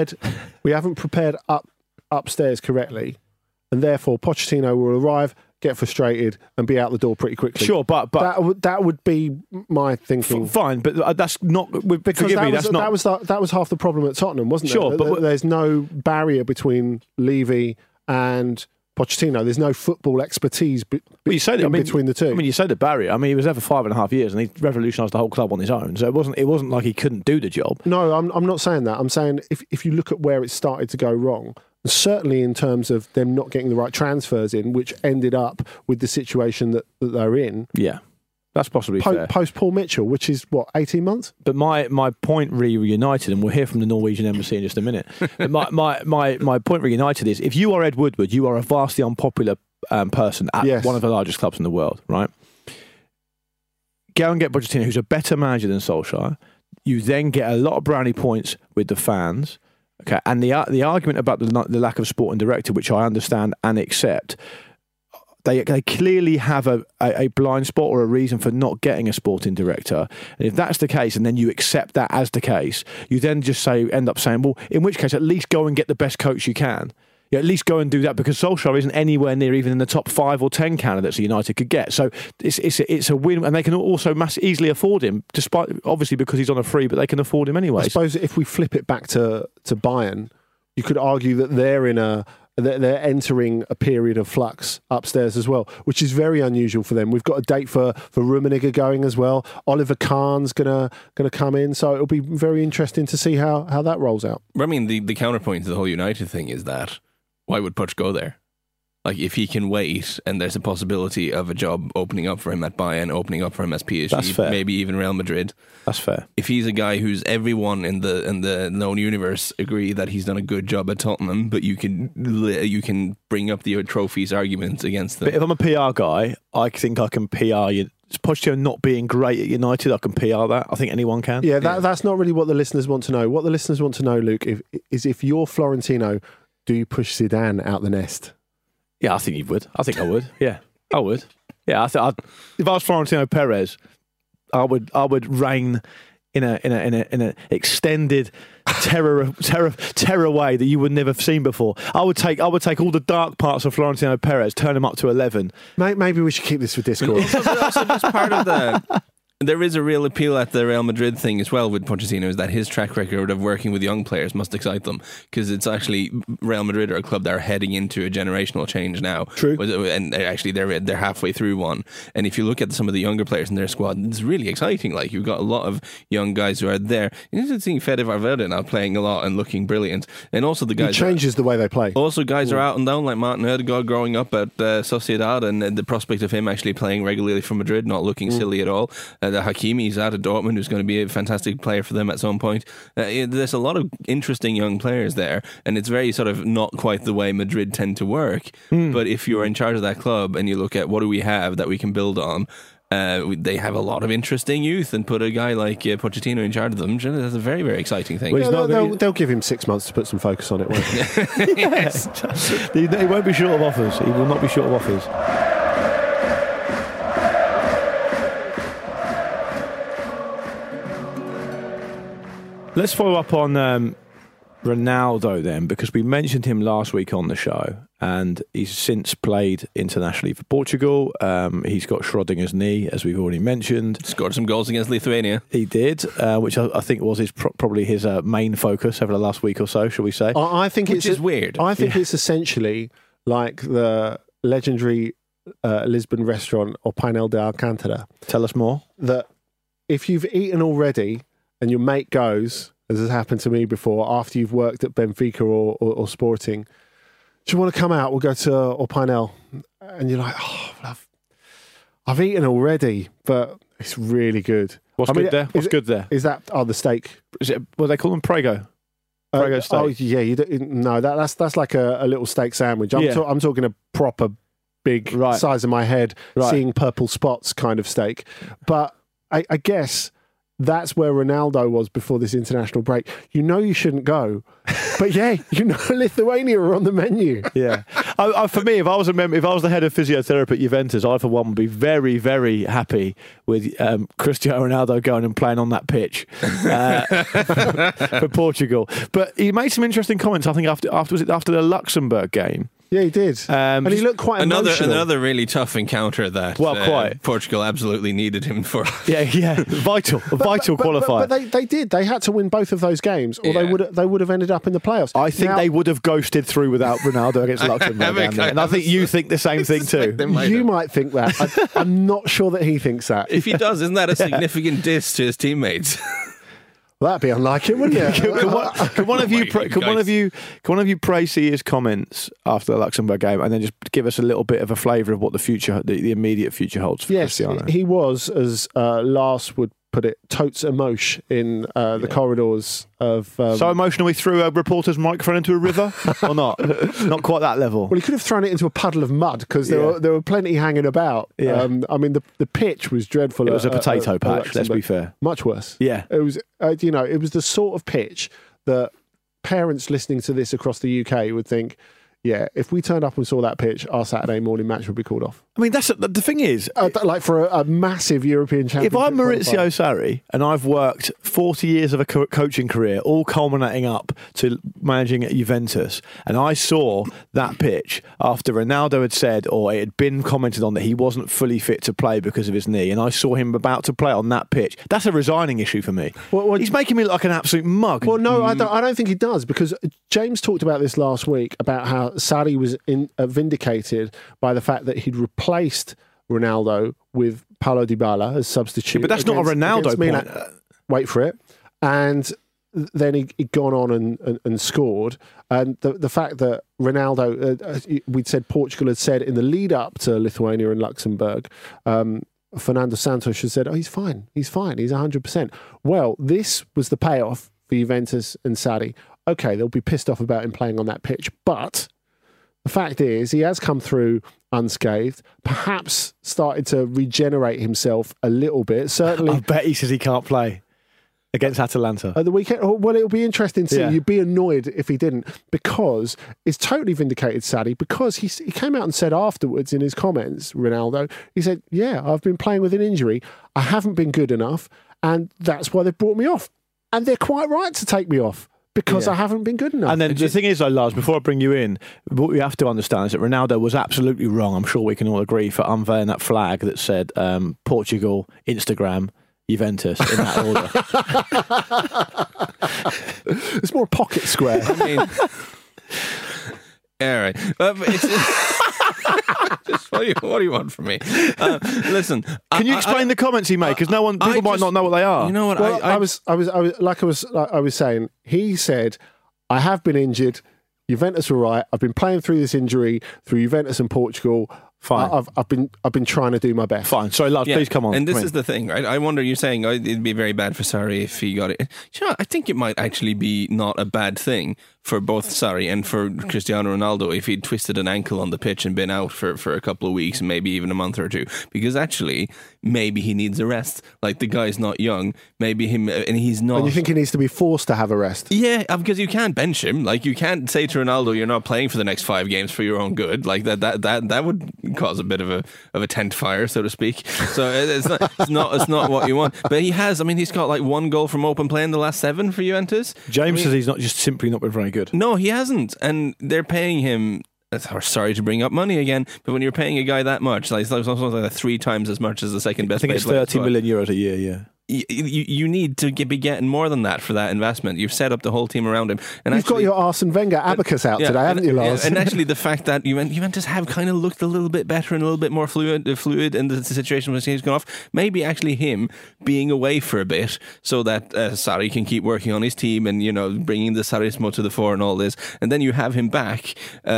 prepared upstairs correctly, and therefore Pochettino will arrive, get frustrated, and be out the door pretty quickly. Sure, but that would be my thinking. Fine, but that's not. Forgive me, that's not. That was half the problem at Tottenham, wasn't it? Sure, but there's no barrier between Levy and Pochettino. There's no football expertise between the two. I mean, you said the barrier. I mean, he was there for 5.5 years and he revolutionised the whole club on his own. So it wasn't like he couldn't do the job. No, I'm not saying that. I'm saying if you look at where it started to go wrong, certainly in terms of them not getting the right transfers in, which ended up with the situation that they're in. Yeah. That's possibly fair. Post Paul Mitchell, which is, 18 months? But my point re United, and we'll hear from the Norwegian embassy in just a minute, but my point re United is, if you are Ed Woodward, you are a vastly unpopular person at one of the largest clubs in the world, right? Go and get Pochettino, who's a better manager than Solskjaer. You then get a lot of brownie points with the fans. Okay, and the argument about the lack of sporting director, which I understand and accept, they clearly have a blind spot or a reason for not getting a sporting director. And if that's the case, and then you accept that as the case, you then just end up saying, well, in which case, at least go and get the best coach you can. Yeah, at least go and do that, because Solskjaer isn't anywhere near even in the top 5 or 10 candidates that United could get. So it's a win, and they can also easily afford him, despite obviously because he's on a free, but they can afford him anyway. I suppose if we flip it back to Bayern, you could argue that they're entering a period of flux upstairs as well, which is very unusual for them. We've got a date for Rummenigge going as well. Oliver Kahn's gonna come in, so it'll be very interesting to see how that rolls out. I mean, the counterpoint to the whole United thing is that why would Poch go there? Like, if he can wait and there's a possibility of a job opening up for him at Bayern, opening up for him as PSG, maybe even Real Madrid. That's fair. If he's a guy who's everyone in the known universe agree that he's done a good job at Tottenham, but you can bring up the trophies argument against them. But if I'm a PR guy, I think I can PR you. Pochettino not being great at United, I can PR that. I think anyone can. Yeah, that's not really what the listeners want to know. What the listeners want to know, Luke, is if you're Florentino, do you push Zidane out the nest? Yeah, I think you would. I think I would. Yeah, I would. Yeah, if I was Florentino Perez, I would reign in a extended terror way that you would never have seen before. I would take all the dark parts of Florentino Perez, turn them up to 11. Maybe we should keep this for Discord. Also, just part of the. There is a real appeal at the Real Madrid thing as well with Pochettino, is that his track record of working with young players must excite them, because it's actually Real Madrid are a club that are heading into a generational change now. True. And actually they're halfway through one. And if you look at some of the younger players in their squad, it's really exciting. Like, you've got a lot of young guys who are there. You're seeing Fede Valverde now playing a lot and looking brilliant. And also the guys... He changes the way they play. Also guys are out and down, like Martin Odegaard growing up at Sociedad, and the prospect of him actually playing regularly for Madrid, not looking silly at all. The Hakimi's out of Dortmund, who's going to be a fantastic player for them at some point. There's a lot of interesting young players there, and it's very sort of not quite the way Madrid tend to work. But if you're in charge of that club and you look at what do we have that we can build on, they have a lot of interesting youth, and put a guy like Pochettino in charge of them. That's a very, very exciting thing. Well, they'll give him 6 months to put some focus on it, won't they? Yes. He won't be short of offers. He will not be short of offers. Let's follow up on Ronaldo then, because we mentioned him last week on the show, and he's since played internationally for Portugal. He's got Schrodinger's knee, as we've already mentioned. Scored some goals against Lithuania. He did, which I think was probably his main focus over the last week or so, shall we say? I think which is weird. I think it's essentially like the legendary Lisbon restaurant or Painel de Alcântara. Tell us more. That if you've eaten already and your mate goes, as has happened to me before, after you've worked at Benfica or Sporting, do you want to come out? We'll go to Orpainel. And you're like, I've eaten already, but it's really good. What's good there? Is that the steak? Is it what they call them? Prego? Prego steak? Oh, yeah. No, that's like a little steak sandwich. I'm talking a proper big size of my head, seeing purple spots kind of steak. But I guess... that's where Ronaldo was before this international break. You shouldn't go, but Lithuania are on the menu. Yeah, for me, if I was the head of physiotherapy at Juventus, I for one would be very, very happy with Cristiano Ronaldo going and playing on that pitch for Portugal. But he made some interesting comments. I think after the Luxembourg game. Yeah, he did. And he looked quite emotional. Another really tough encounter that Portugal absolutely needed him for. Yeah. Vital qualifier. But they did. They had to win both of those games, or they would have ended up in the playoffs. I think they would have ghosted through without Ronaldo against Luxembourg. And I think you think the same thing too. You might think that. I'm not sure that he thinks that. If he does, isn't that a significant diss to his teammates? That'd be unlike him, wouldn't it? Can one of you praise his comments after the Luxembourg game, and then just give us a little bit of a flavour of what the immediate future holds for Cristiano? He was, as Lars would put it, totes emosh in the corridors of... so emotional he threw a reporter's microphone into a river? Or not? Not quite that level. Well, he could have thrown it into a puddle of mud, because there were plenty hanging about. Yeah. I mean, the pitch was dreadful. It was a potato patch, let's be fair. Much worse. Yeah. It was, it was the sort of pitch that parents listening to this across the UK would think, yeah, if we turned up and saw that pitch, our Saturday morning match would be called off. I mean, that's the thing is, like for a massive European championship. if I'm Maurizio Sarri and I've worked 40 years of a coaching career, all culminating up to managing at Juventus, and I saw that pitch after Ronaldo had said, or it had been commented on, that he wasn't fully fit to play because of his knee, and I saw him about to play on that pitch, that's a resigning issue for me. Well, he's making me look like an absolute mug. Well, no, I don't think he does, because James talked about this last week about how Sarri was vindicated by the fact that he'd replaced Ronaldo with Paulo Dybala as substitute. But that's not a Ronaldo point. Wait for it. And then he'd gone on and scored. And the fact that Ronaldo, we'd said Portugal had said in the lead up to Lithuania and Luxembourg, Fernando Santos had said, he's fine, he's 100%. Well, this was the payoff for Juventus and Sarri. Okay, they'll be pissed off about him playing on that pitch, but the fact is he has come through unscathed, perhaps started to regenerate himself a little bit. Certainly, I bet he says he can't play against Atalanta at the weekend. Well, it'll be interesting to see. Yeah. You'd be annoyed if he didn't, because it's totally vindicated Sarri, because he came out and said afterwards in his comments, Ronaldo, he said, yeah, I've been playing with an injury. I haven't been good enough, and that's why they've brought me off. And they're quite right to take me off, because I haven't been good enough. And then the thing is, though, Lars, before I bring you in, what we have to understand is that Ronaldo was absolutely wrong, I'm sure we can all agree, for unveiling that flag that said Portugal, Instagram, Juventus, in that order. It's more a pocket square. I mean, all right. Just what do you want from me? Listen, can you explain the comments he made? Because people might not know what they are. You know what? Well, I was saying, he said, I have been injured. Juventus were right. I've been playing through this injury through Juventus and Portugal. Fine. I've been trying to do my best. Fine. Sorry, Lars, please come on. And this is the thing, right? I wonder, you're saying it'd be very bad for Sarri if he got it. You know, I think it might actually be not a bad thing for both Sarri and for Cristiano Ronaldo if he'd twisted an ankle on the pitch and been out for a couple of weeks and maybe even a month or two. Because actually, maybe he needs a rest. Like, the guy's not young. Maybe and he's not. And you think he needs to be forced to have a rest? Yeah, because you can't bench him. Like, you can't say to Ronaldo, you're not playing for the next 5 games for your own good. Like, that would cause a bit of a tent fire, so to speak. So it's not what you want. But he has. I mean, he's got like 1 goal from open play in the last 7 for Juventus. James says he's simply not been very good. No, he hasn't, and they're paying him. Sorry to bring up money again, but when you're paying a guy that much, like something like 3 times as much as the second best. I think it's 30 million euros a year. Yeah. You need to be getting more than that for that investment. You've set up the whole team around him. And you've got your Arsene Wenger abacus out today, haven't you, Lars? And actually, the fact that Juventus have kind of looked a little bit better and a little bit more fluid in the situation when he's gone off. Maybe actually him being away for a bit so that Sarri can keep working on his team and, bringing the Sarrismo to the fore and all this. And then you have him back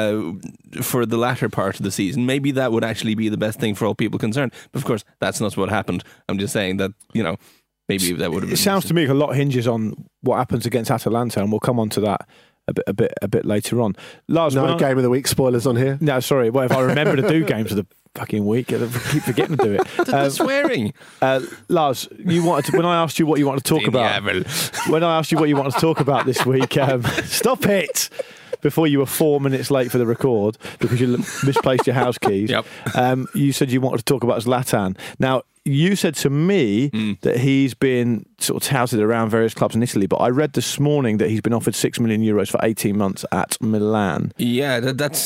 for the latter part of the season. Maybe that would actually be the best thing for all people concerned. But of course, that's not what happened. I'm just saying that, maybe that would have been. It sounds to me like a lot hinges on what happens against Atalanta, and we'll come on to that a bit later on. Lars, game of the week spoilers on here. No, sorry. Well, if I remember to do games of the fucking week, I keep forgetting to do it. The swearing. Lars, when I asked you what you wanted to talk about, when I asked you what you wanted to talk about this week, stop it. Before you were 4 minutes late for the record because you misplaced your house keys. Yep. You said you wanted to talk about Zlatan. Now, you said to me that he's been sort of touted around various clubs in Italy, but I read this morning that he's been offered 6 million euros for 18 months at Milan. Yeah,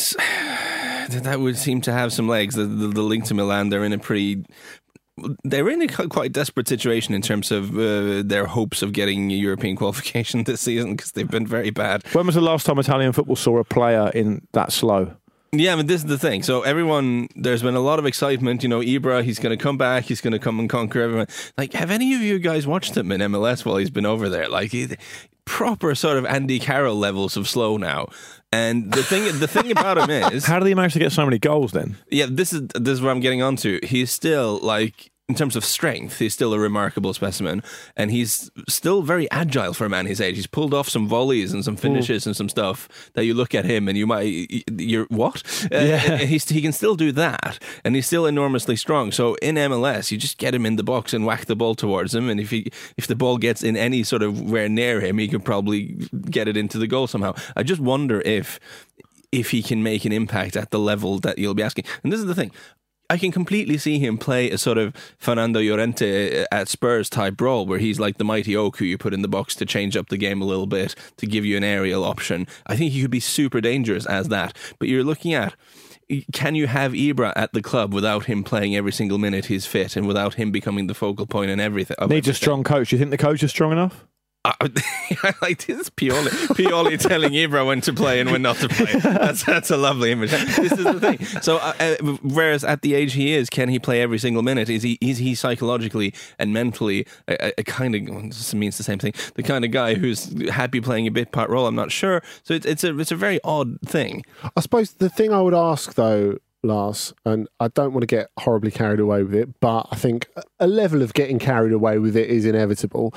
that would seem to have some legs. The link to Milan, they're in a quite desperate situation in terms of their hopes of getting a European qualification this season because they've been very bad. When was the last time Italian football saw a player in that slow? Yeah, but this is the thing. So there's been a lot of excitement. Ibra, he's going to come back. He's going to come and conquer everyone. Like, have any of you guys watched him in MLS while he's been over there? Like, proper sort of Andy Carroll levels of slow now. And the thing about him is, how did he manage to get so many goals then? Yeah, this is what I'm getting onto. He's still like, in terms of strength, he's still a remarkable specimen, and he's still very agile for a man his age. He's pulled off some volleys and some finishes and some stuff that you look at him and you're what? Yeah. He can still do that, and he's still enormously strong. So in MLS, you just get him in the box and whack the ball towards him, and if the ball gets in any sort of where near him, he could probably get it into the goal somehow. I just wonder if if he can make an impact at the level that you'll be asking. And this is the thing. I can completely see him play a sort of Fernando Llorente at Spurs type role where he's like the mighty oak who you put in the box to change up the game a little bit, to give you an aerial option. I think he could be super dangerous as that. But you're looking at, can you have Ibra at the club without him playing every single minute he's fit and without him becoming the focal point and everything? Needs a strong coach. Do you think the coach is strong enough? I like this Pioli telling Ibra when to play and when not to play. That's a lovely image. This is the thing. So, whereas at the age he is, can he play every single minute? Is he psychologically and mentally a kind of, this means the same thing, the kind of guy who's happy playing a bit part role? I'm not sure. So it's a very odd thing. I suppose the thing I would ask though, Lars, and I don't want to get horribly carried away with it, but I think a level of getting carried away with it is inevitable.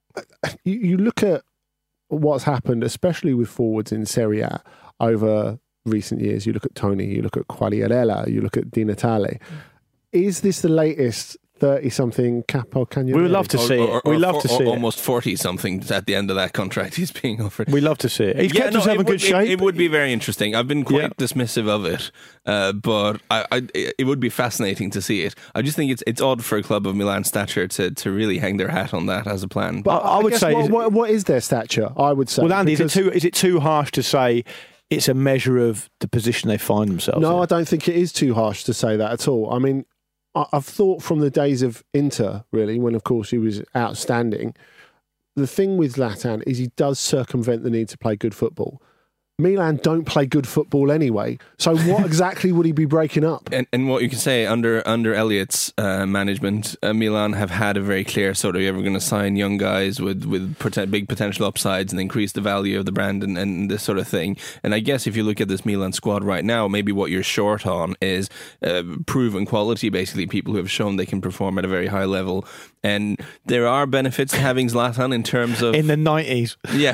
You look at what's happened, especially with forwards in Serie A over recent years. You look at Tony, you look at Quagliarella, you look at Di Natale. Is this the latest 30-something Capo Cagnonieri? We would love to see it. We love to see it. Almost 40-something at the end of that contract he's being offered. We love to see it. He's kept himself in good shape. It would be very interesting. I've been quite dismissive of it, but it would be fascinating to see it. I just think it's odd for a club of Milan's stature to really hang their hat on that as a plan. But I would say, what is their stature? I would say. Well, Andy, is it too harsh to say it's a measure of the position they find themselves in? No, I don't think it is too harsh to say that at all. I mean, I've thought from the days of Inter, really, when, of course, he was outstanding, the thing with Zlatan is he does circumvent the need to play good football. Milan don't play good football anyway, so what exactly would he be breaking up? And what you can say, under Elliot's management, Milan have had a very clear sort of, you're going to sign young guys with big potential upsides and increase the value of the brand and this sort of thing. And I guess if you look at this Milan squad right now, maybe what you're short on is proven quality, basically people who have shown they can perform at a very high level. And there are benefits to having Zlatan in terms of... In the 90s. Yeah.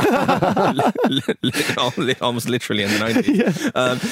Almost literally in the 90s.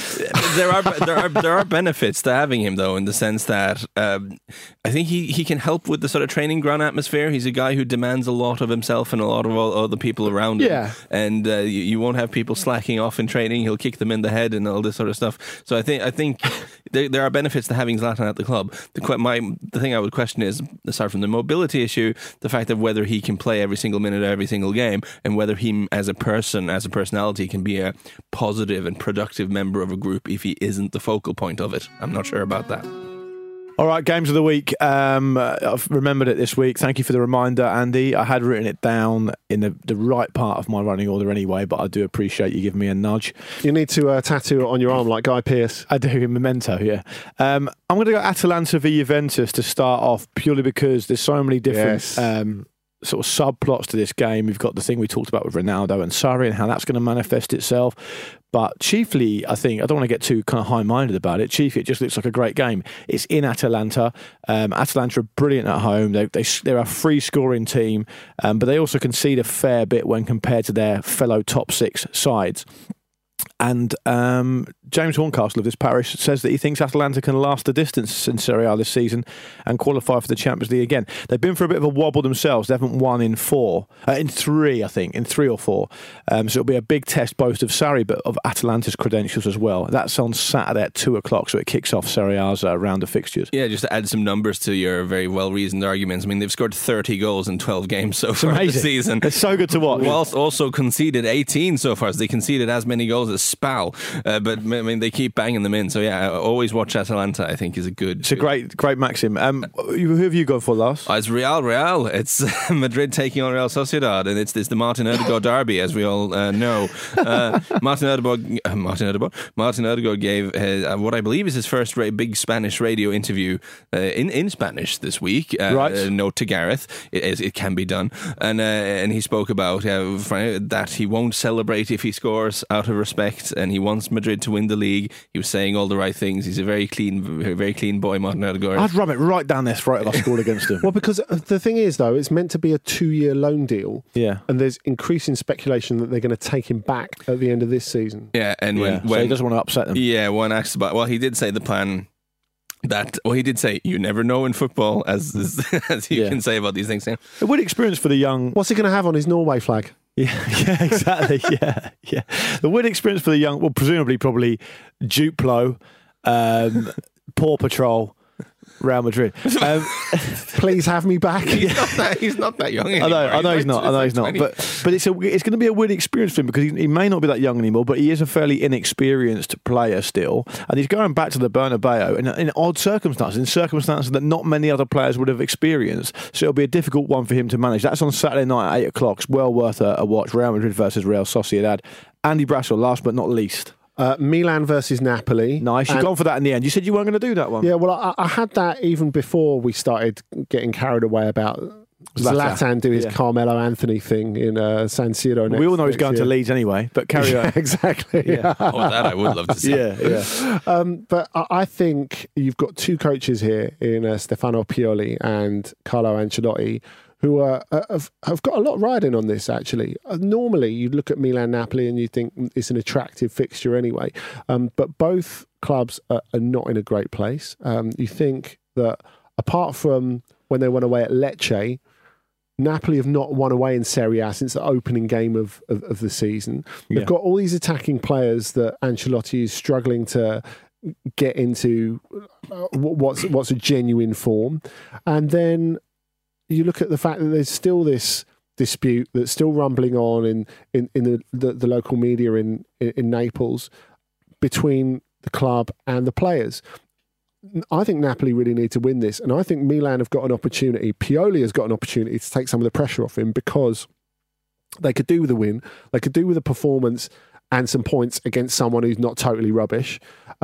Yeah. There are benefits to having him, though, in the sense that I think he can help with the sort of training ground atmosphere. He's a guy who demands a lot of himself and a lot of all the people around him. Yeah. And you won't have people slacking off in training. He'll kick them in the head and all this sort of stuff. So I think there are benefits to having Zlatan at the club. The thing I would question is, aside from the mobility issue, the fact of whether he can play every single minute of every single game, and whether he as a personality can be a positive and productive member of a group if he isn't the focal point of it. I'm not sure about that. All right, games of the week. I've remembered it this week. Thank you for the reminder, Andy. I had written it down in the right part of my running order anyway, but I do appreciate you giving me a nudge. You need to tattoo it on your arm like Guy Pearce. I do, in Memento, yeah. I'm going to go Atalanta v Juventus to start off, purely because there's so many different sort of subplots to this game. We've got the thing we talked about with Ronaldo and Sarri and how that's going to manifest itself. But chiefly, I think, I don't want to get too kind of high-minded about it. Chiefly, it just looks like a great game. It's in Atalanta. Atalanta are brilliant at home. They're a free-scoring team, but they also concede a fair bit when compared to their fellow top six sides. And James Horncastle of this parish says that he thinks Atalanta can last the distance in Serie A this season and qualify for the Champions League again. They've been for a bit of a wobble themselves. They haven't won in three or four. So it'll be a big test both of Sarri but of Atalanta's credentials as well. That's on Saturday at 2:00, so it kicks off Serie A's round of fixtures. Yeah, just to add some numbers to your very well-reasoned arguments. I mean, they've scored 30 goals in 12 games so far this season. It's so good to watch. Whilst also conceded 18 so far. So they conceded as many goals as Spal. But I mean, they keep banging them in. So yeah, always watch Atalanta. I think is a good. It's a great maxim. Who have you gone for, Lars? It's Real. It's Madrid taking on Real Sociedad, and it's the Martin Odegaard derby, as we all know. Martin Odegaard gave what I believe is his first big Spanish radio interview in Spanish this week. Right. Note to Gareth, it can be done, and he spoke about that he won't celebrate if he scores out of respect, and he wants Madrid to win the league. He was saying all the right things. He's a very clean boy, Martin Odegaard. I'd rub it right down their throat if I scored against him. Well, because the thing is, though, it's meant to be a 2-year loan deal. Yeah. And there's increasing speculation that they're going to take him back at the end of this season. Yeah, and when so he doesn't want to upset them. Yeah, when asked about, he did say the plan. He did say, you never know in football, as you can say about these things. A good experience for the young. What's he going to have on his Norway flag? Yeah, exactly. Yeah. The win experience for the young, well, presumably probably Duplo, Paw Patrol, Real Madrid. Please have me back. He's not that young anymore. I know he's not. But it's going to be a weird experience for him because he may not be that young anymore, but he is a fairly inexperienced player still, and he's going back to the Bernabeu in odd circumstances, in circumstances that not many other players would have experienced. So it'll be a difficult one for him to manage. That's on Saturday night at 8:00. It's well worth a watch. Real Madrid versus Real Sociedad. Andy Brassel, last but not least. Milan versus Napoli. Nice. You've gone for that in the end. You said you weren't going to do that one. Yeah, well, I had that even before we started getting carried away about Zlatan do his Carmelo Anthony thing in San Siro. We all know he's going to Leeds anyway, but carry on. Exactly. Yeah. Oh, that I would love to see. Yeah. But I think you've got two coaches here in Stefano Pioli and Carlo Ancelotti who have got a lot riding on this, actually. Normally, you look at Milan-Napoli and you think it's an attractive fixture anyway. But both clubs are not in a great place. You think that apart from when they went away at Lecce, Napoli have not won away in Serie A since the opening game of the season. They've got all these attacking players that Ancelotti is struggling to get into what's a genuine form. And then you look at the fact that there's still this dispute that's still rumbling on in the local media in Naples between the club and the players. I think Napoli really need to win this, and I think Milan have got an opportunity. Pioli has got an opportunity to take some of the pressure off him because they could do with a win, they could do with a performance and some points against someone who's not totally rubbish.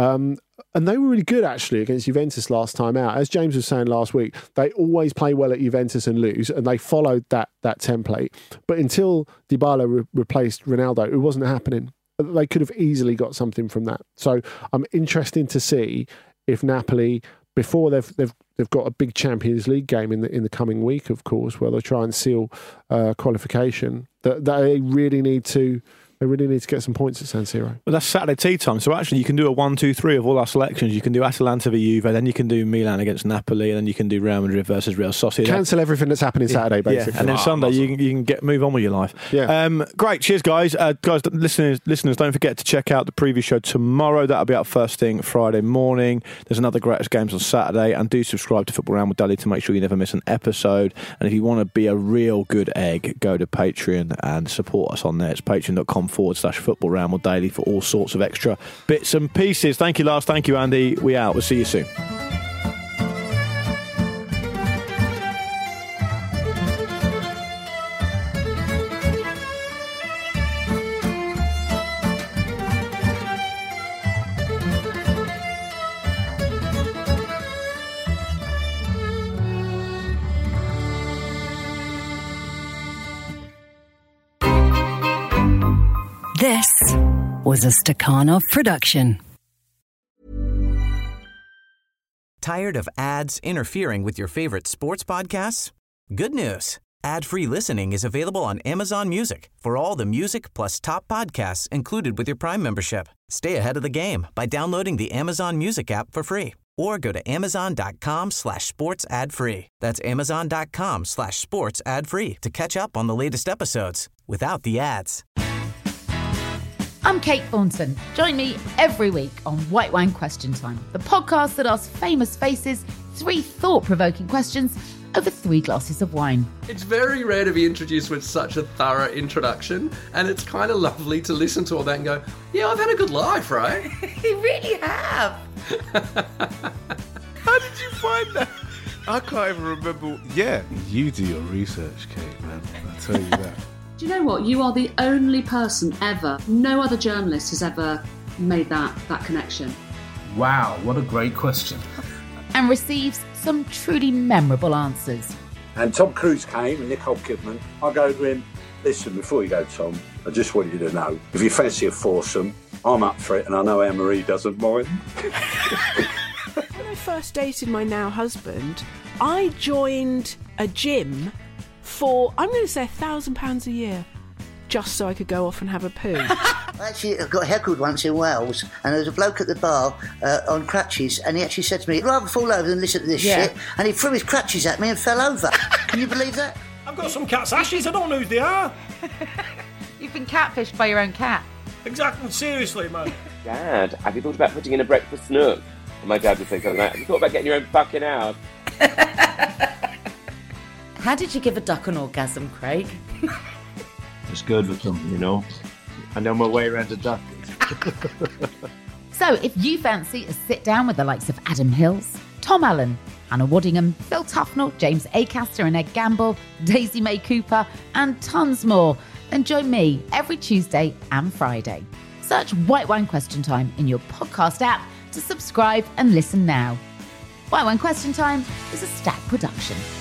And they were really good, actually, against Juventus last time out. As James was saying last week, they always play well at Juventus and lose, and they followed that template. But until Dybala replaced Ronaldo, it wasn't happening. They could have easily got something from that. So I'm interested to see if Napoli, before they've got a big Champions League game in the coming week, of course, where they'll try and seal qualification, that they really need to get some points at San Siro. Well, that's Saturday tea time. So actually, you can do a 1-2-3 of all our selections. You can do Atalanta v Juve, then you can do Milan against Napoli, and then you can do Real Madrid versus Real Sociedad. Cancel everything that's happening Saturday, basically. Yeah. And then Sunday, you can move on with your life. Yeah. Great. Cheers, guys. Listeners, don't forget to check out the preview show tomorrow. That'll be out first thing Friday morning. There's another Greatest Games on Saturday, and do subscribe to Football Ramble Daily to make sure you never miss an episode. And if you want to be a real good egg, go to Patreon and support us on there. It's patreon.com/Football Ramble Daily for all sorts of extra bits and pieces. Thank you, Lars. Thank you, Andy. We out. We'll see you soon. This was a Stakhanov production. Tired of ads interfering with your favorite sports podcasts? Good news. Ad-free listening is available on Amazon Music for all the music plus top podcasts included with your Prime membership. Stay ahead of the game by downloading the Amazon Music app for free or go to amazon.com/sports ad free. That's amazon.com/sports ad free to catch up on the latest episodes without the ads. I'm Kate Thornton. Join me every week on White Wine Question Time, the podcast that asks famous faces 3 thought-provoking questions over 3 glasses of wine. It's very rare to be introduced with such a thorough introduction, and it's kind of lovely to listen to all that and go, yeah, I've had a good life, right? You really have. How did you find that? I can't even remember. Yeah, you do your research, Kate, man. I tell you that. Do you know what? You are the only person ever, no other journalist has ever made that connection. Wow, what a great question. And receives some truly memorable answers. And Tom Cruise came and Nicole Kidman. I go to him, listen, before you go, Tom, I just want you to know, if you fancy a foursome, I'm up for it, and I know Anne-Marie doesn't mind. When I first dated my now husband, I joined a gym for, I'm going to say, £1,000 a year, just so I could go off and have a poo. Actually, I got heckled once in Wales, and there was a bloke at the bar on crutches, and he actually said to me, I'd rather fall over than listen to this shit, and he threw his crutches at me and fell over. Can you believe that? I've got some cat's ashes, I don't know who they are. You've been catfished by your own cat. Exactly, seriously, man. Dad, have you thought about putting in a breakfast nook? And my dad would say something like, have you thought about getting your own fucking house? How did you give a duck an orgasm, Craig? It's good with them, you know. I know my way around a duck. So if you fancy a sit down with the likes of Adam Hills, Tom Allen, Hannah Waddingham, Phil Tufnell, James Acaster and Ed Gamble, Daisy May Cooper, and tons more, then join me every Tuesday and Friday. Search White Wine Question Time in your podcast app to subscribe and listen now. White Wine Question Time is a Stack production.